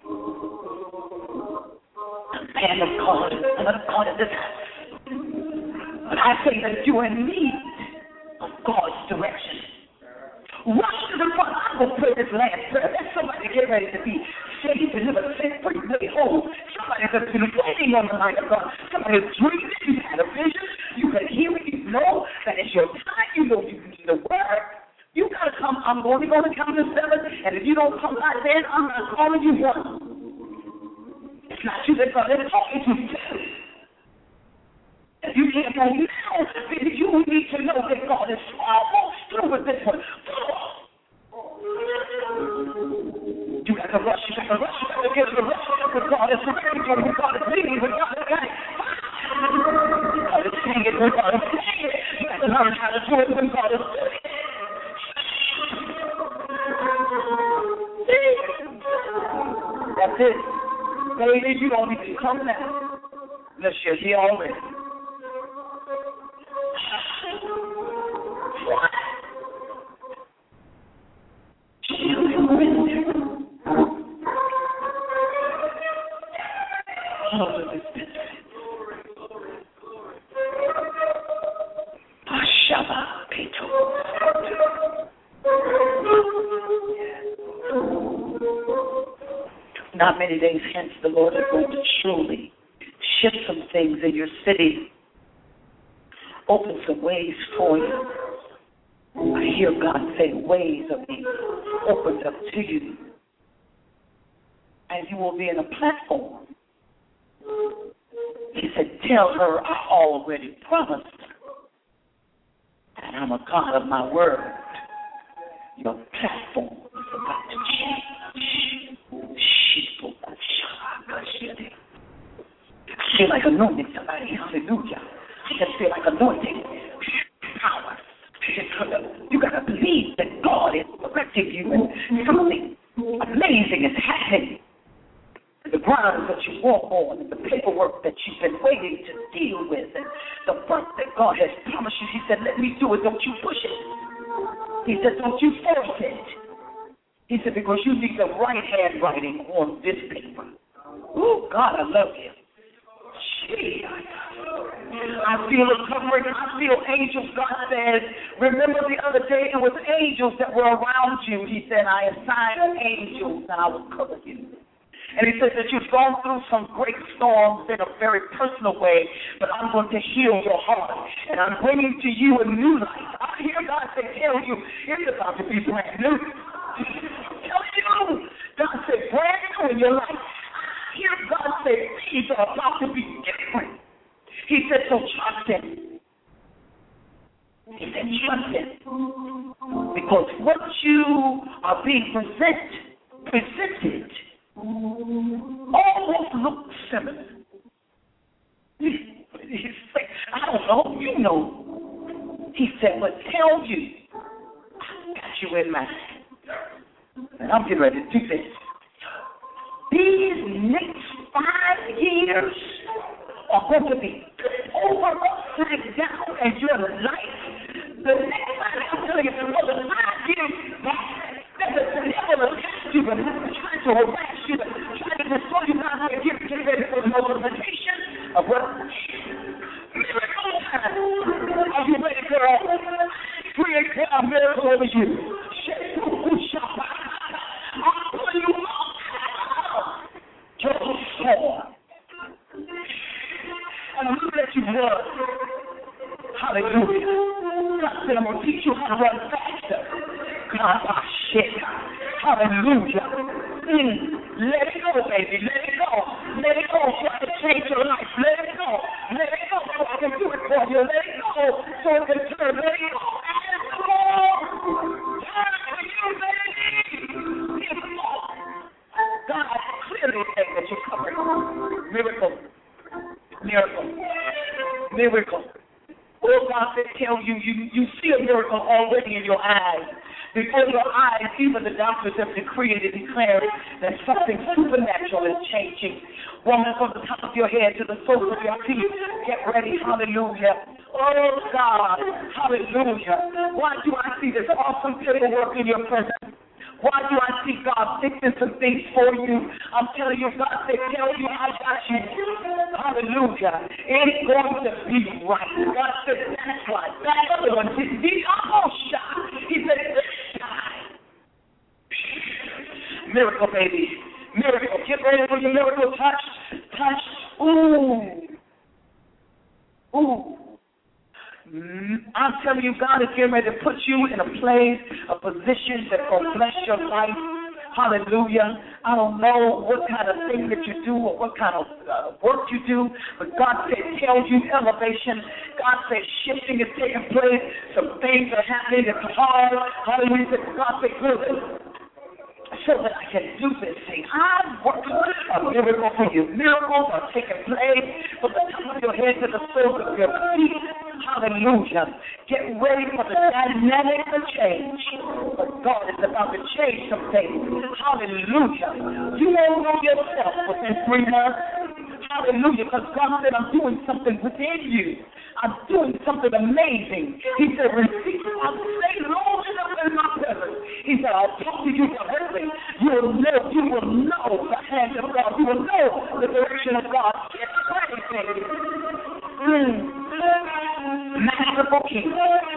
the man of God, another God in this house. But I say that you are in need of God's direction. Rush to the front. I will pray this last prayer. Let somebody get ready to be saved, delivered, set free, made whole. Somebody that's been waiting on the line of God. Somebody that's dreaming. You had a vision. You can hear it. You know that it's your time. You know you need the word. You got to come. I'm only going to count to 7. And if you don't come by then, I'm not calling you one. It's not you that God is talking to you. If you can't go now, then you need to know that God is almost through with this one. You got to rush, you got to rush, you got to get to rush. But God is ready to do, God is leading, but God is ready. God is saying it, but God is saying it. You got to learn how to do it when God is doing it. That's it. Baby, you don't need to come now. Unless you're here already. What? Not many days hence, the Lord is going to truly shift some things in your city, open some ways for you. I hear God say ways are being opened up to you, and you will be in a platform. He said, tell her I already promised, and I'm a God of my word. Your platform is about to change. I feel like anointing somebody. Hallelujah. I just feel like anointing. Power. You got to believe that God is directing you and something amazing is happening. The grounds that you walk on and the paperwork that you've been waiting to deal with and the work that God has promised you. He said, let me do it. Don't you push it. He said, don't you force it. He said, because you need the right handwriting on this paper. Oh, God, I love you. Gee, I feel a covering. I feel angels. God says, remember the other day it was angels that were around you. He said, I assigned angels and I will cover you. And he said that you've gone through some great storms in a very personal way, but I'm going to heal your heart. And I'm bringing to you a new life. I hear God say, tell you, it's about to be brand new. Tell you, God said, brand new in your life. I hear God say, things are about to be different. He said, so trust him. He said, trust him. Because what you are being presented almost looks similar. He said, I don't know, you know. He said, but tell you, I got you in mind. And I'm getting ready to do this. These next 5 years are going to be over, upside down in your life. The next time, I'm telling you, for the 5 years back, that the devil attacked you and trying to harass you and trying to destroy you, now how to get ready for the multiplication of what? Miracle time. Are you ready, girl? Create a miracle over you. I'm pulling you out. Just sword. And I'm going to let you run. Hallelujah. God said, I'm going to teach you how to run faster. God, shit. Hallelujah. Let it go, baby. Let it go. Let it go so I can change your life. Let it go. Let it go so I can do it for you. Let it go. so it can turn. Let it go. God clearly said that you're covered. Miracle. Oh, God said, tell you see a miracle already in your eyes. Before your eyes, even the doctors have decreed and declared that something supernatural is changing. Woman, from the top of your head to the soles of your feet, get ready. Hallelujah. Oh, God. Hallelujah. Why do I see this awesome miracle work in your presence? Why do I see God fixing some things for you? I'm telling you, God said, tell you I got you. Hallelujah. It's going to be right. God said, that's right. That other one didn't be almost shy. He said, shy. Miracle, baby. Miracle. Get ready for your miracle. Touch. Ooh. I'm telling you, God is getting ready to put you in a place, a position that will bless your life. Hallelujah. I don't know what kind of thing that you do or what kind of work you do, but God said, tell you elevation. God said, shifting is taking place. Some things are happening. It's hard. Hallelujah. God said, good. So that I can do this thing. I'm working a miracle for you. Miracles are taking place from the top of your head to the soles of your feet. Hallelujah. Get ready for the dynamic of change. But God is about to change some things. Hallelujah. You won't know yourself within 3 months. Hallelujah. Because God said, I'm doing something within you. I'm doing something amazing. He said, receive. I'll stay long enough in my presence. He said, I'll talk to you directly. You will know the hand of God. You will know the direction of God. Get ready, baby. Masterful King.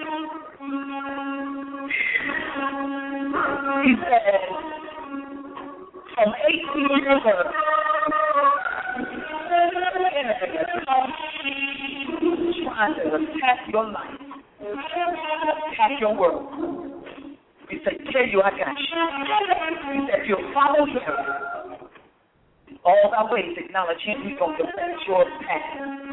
He said, from 18 years old, trying to attack your life, attack your world. He said, tell you I got you. He said, if you follow him, all thy ways acknowledge him, he's going to direct your path.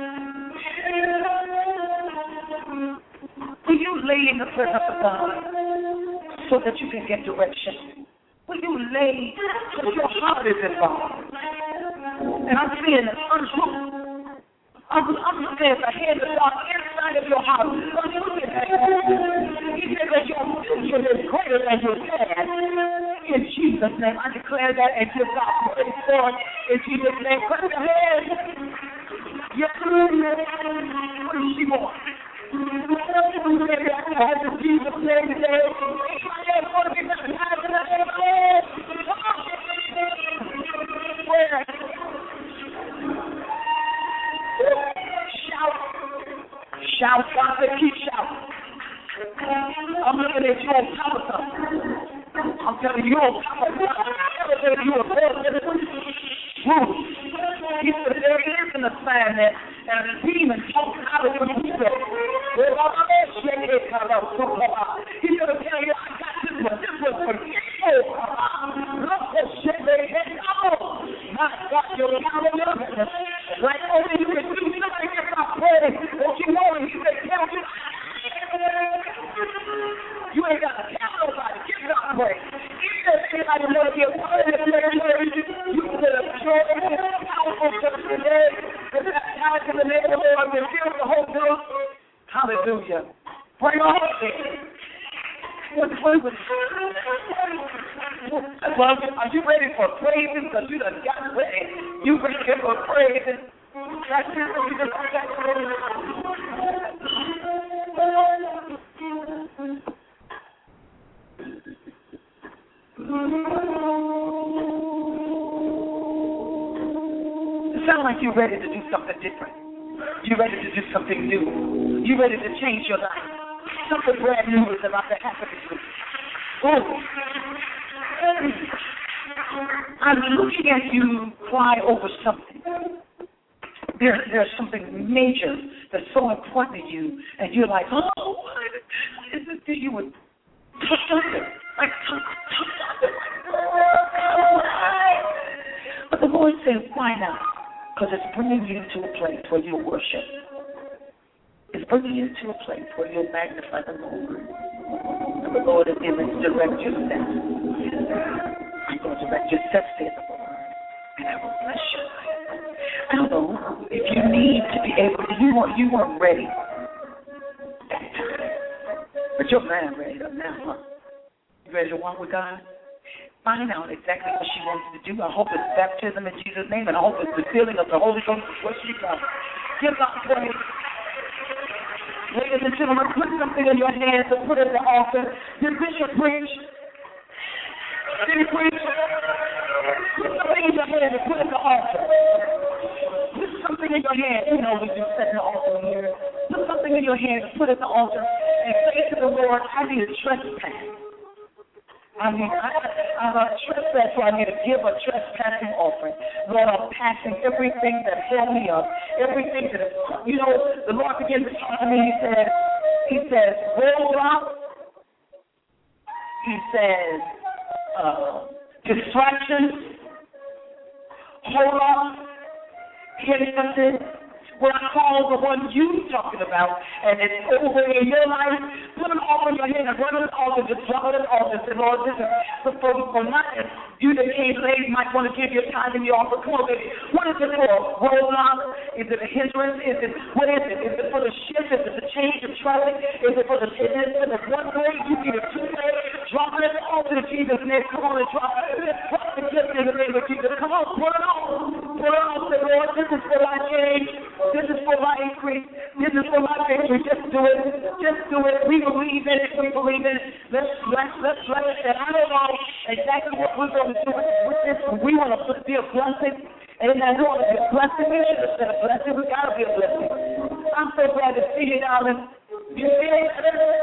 Will you lay in the presence of God so that you can get direction? Will you lay so your heart is involved? And I'm seeing an unhooked. I'm looking at the hand of God inside of your heart. He said that your future is greater than your past. In Jesus' name, I declare that and give God praise for it. In Jesus' name, clap your hands. Yes, what does she want? In Jesus' name today. Anybody else want to be baptized in the name of the Lord? Where? Shout, God said, keep shouting. I'm looking at you on top of something. I'm telling you on top of something. I'm telling you above everything. He said, there is an assignment and a demon talks out of your spirit. He's going to tell you, I got this one. This was for you. My God, you're not a little bit. Like only you can do something if I pray. Don't you know? He said, tell you. You ain't got to tell nobody. Give God praise. If anybody want to be a part of this ministry, you can absorb this powerful church today. Because that power in the name of the Lord will fill the whole building. Hallelujah. Bring on there. Well, are you ready for praising? Because you done got ready. You ready for praising? It sounds like you're ready to do something different. You're ready to do something new. You're ready to change your life. Something brand new is about to happen to you. Oh. I'm looking at you cry over something. There's something major that's so important to you, and you're like, oh, what is it that you would touch under? Like, touch under. But the Lord says, why not? Because it's bringing you to a place where you worship. It's He's bringing you to a place where you'll magnify the Lord. And the Lord is going to direct your steps. I'm going to direct your steps, says the Lord. And I will bless you. I don't know if you need to be able to, you weren't ready at the time. But your mind ready up now, huh? You ready to walk with God? Find out exactly what she wants to do. I hope it's baptism in Jesus' name, and I hope it's the filling of the Holy Ghost. What she got? Give God praise. Ladies and gentlemen, put something in your hands and put it in the altar. Did Bishop preach? Did he preach? Put something in your hand and put it in the altar. Put something in your hand. You know we do set in the altar here. Put something in your hand and put it in the altar and say to the Lord, I need a trespass. I'm a trespass, so I need to give a trespassing offering. Lord, I'm passing everything that held me up, everything that, the Lord began to talk to me. He says, roll up. He says, distractions, hold up, hindrances. What I call the one you talking about, and it's over in your life, put them all in your hand and run it all to just drop it all and say, Lord, this is for nothing. You that came late might want to give your time and your offer. Come on, baby. What is it for? Roll up? Is it a hindrance? What is it? Is it for the shift? Is it the change of traffic? Is it for the one way? You need a two-way? Drop it all to Jesus' name. Come on and drop it. Drop the gift in the name of Jesus. Come on, put it on. Put it on. Say, Lord, this is for my change. This is for my increase. This is for my victory. Just do it. Just do it. We believe in it. We believe in it. Let's bless it. And I don't know exactly what we're going to do with this. We want to be a blessing. And we want to be a blessing. We should have said a blessing. We got to be a blessing. I'm so glad to see you, darling. You feel it?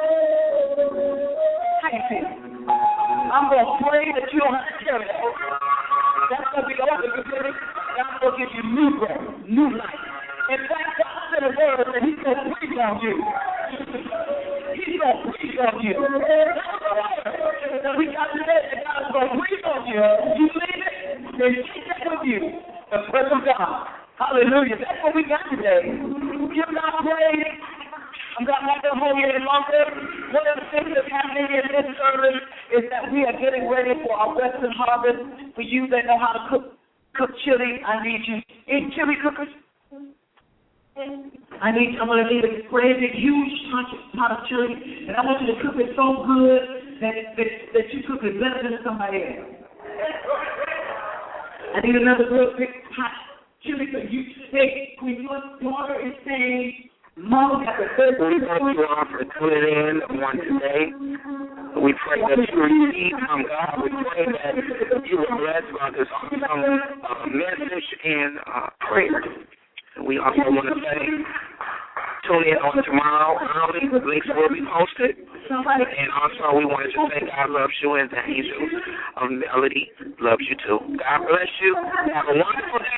How you feel? I'm going to pray that you don't have to carry that. That's going to be over. God's going to give you new breath, new life. In fact, God said a word and He's going to breathe on you. He's going to breathe on you. We got to say that God's going to breathe on you. You believe it? Then take that with you. The breath of God. Hallelujah. That's what we got today. Give God praise. I'm not going to hold you any longer. One of the things that's happening in this service is that we are getting ready for our Western harvest. For you that know how to cook chili, I need you. Any chili cookers? I'm going to need a great big huge pot of chili, and I want you to cook it so good that you cook it better than somebody else. I need another real big hot chili for you. Hey, when your daughter is saying, Mom, got the third. We thank you all for tuning in on today. We pray that you receive from God. We pray that you were blessed by this awesome message and prayer. We also want to say, tune in on tomorrow early. Links will be posted. And also, we wanted to say God loves you and the angels of Melody loves you too. God bless you. Have a wonderful day.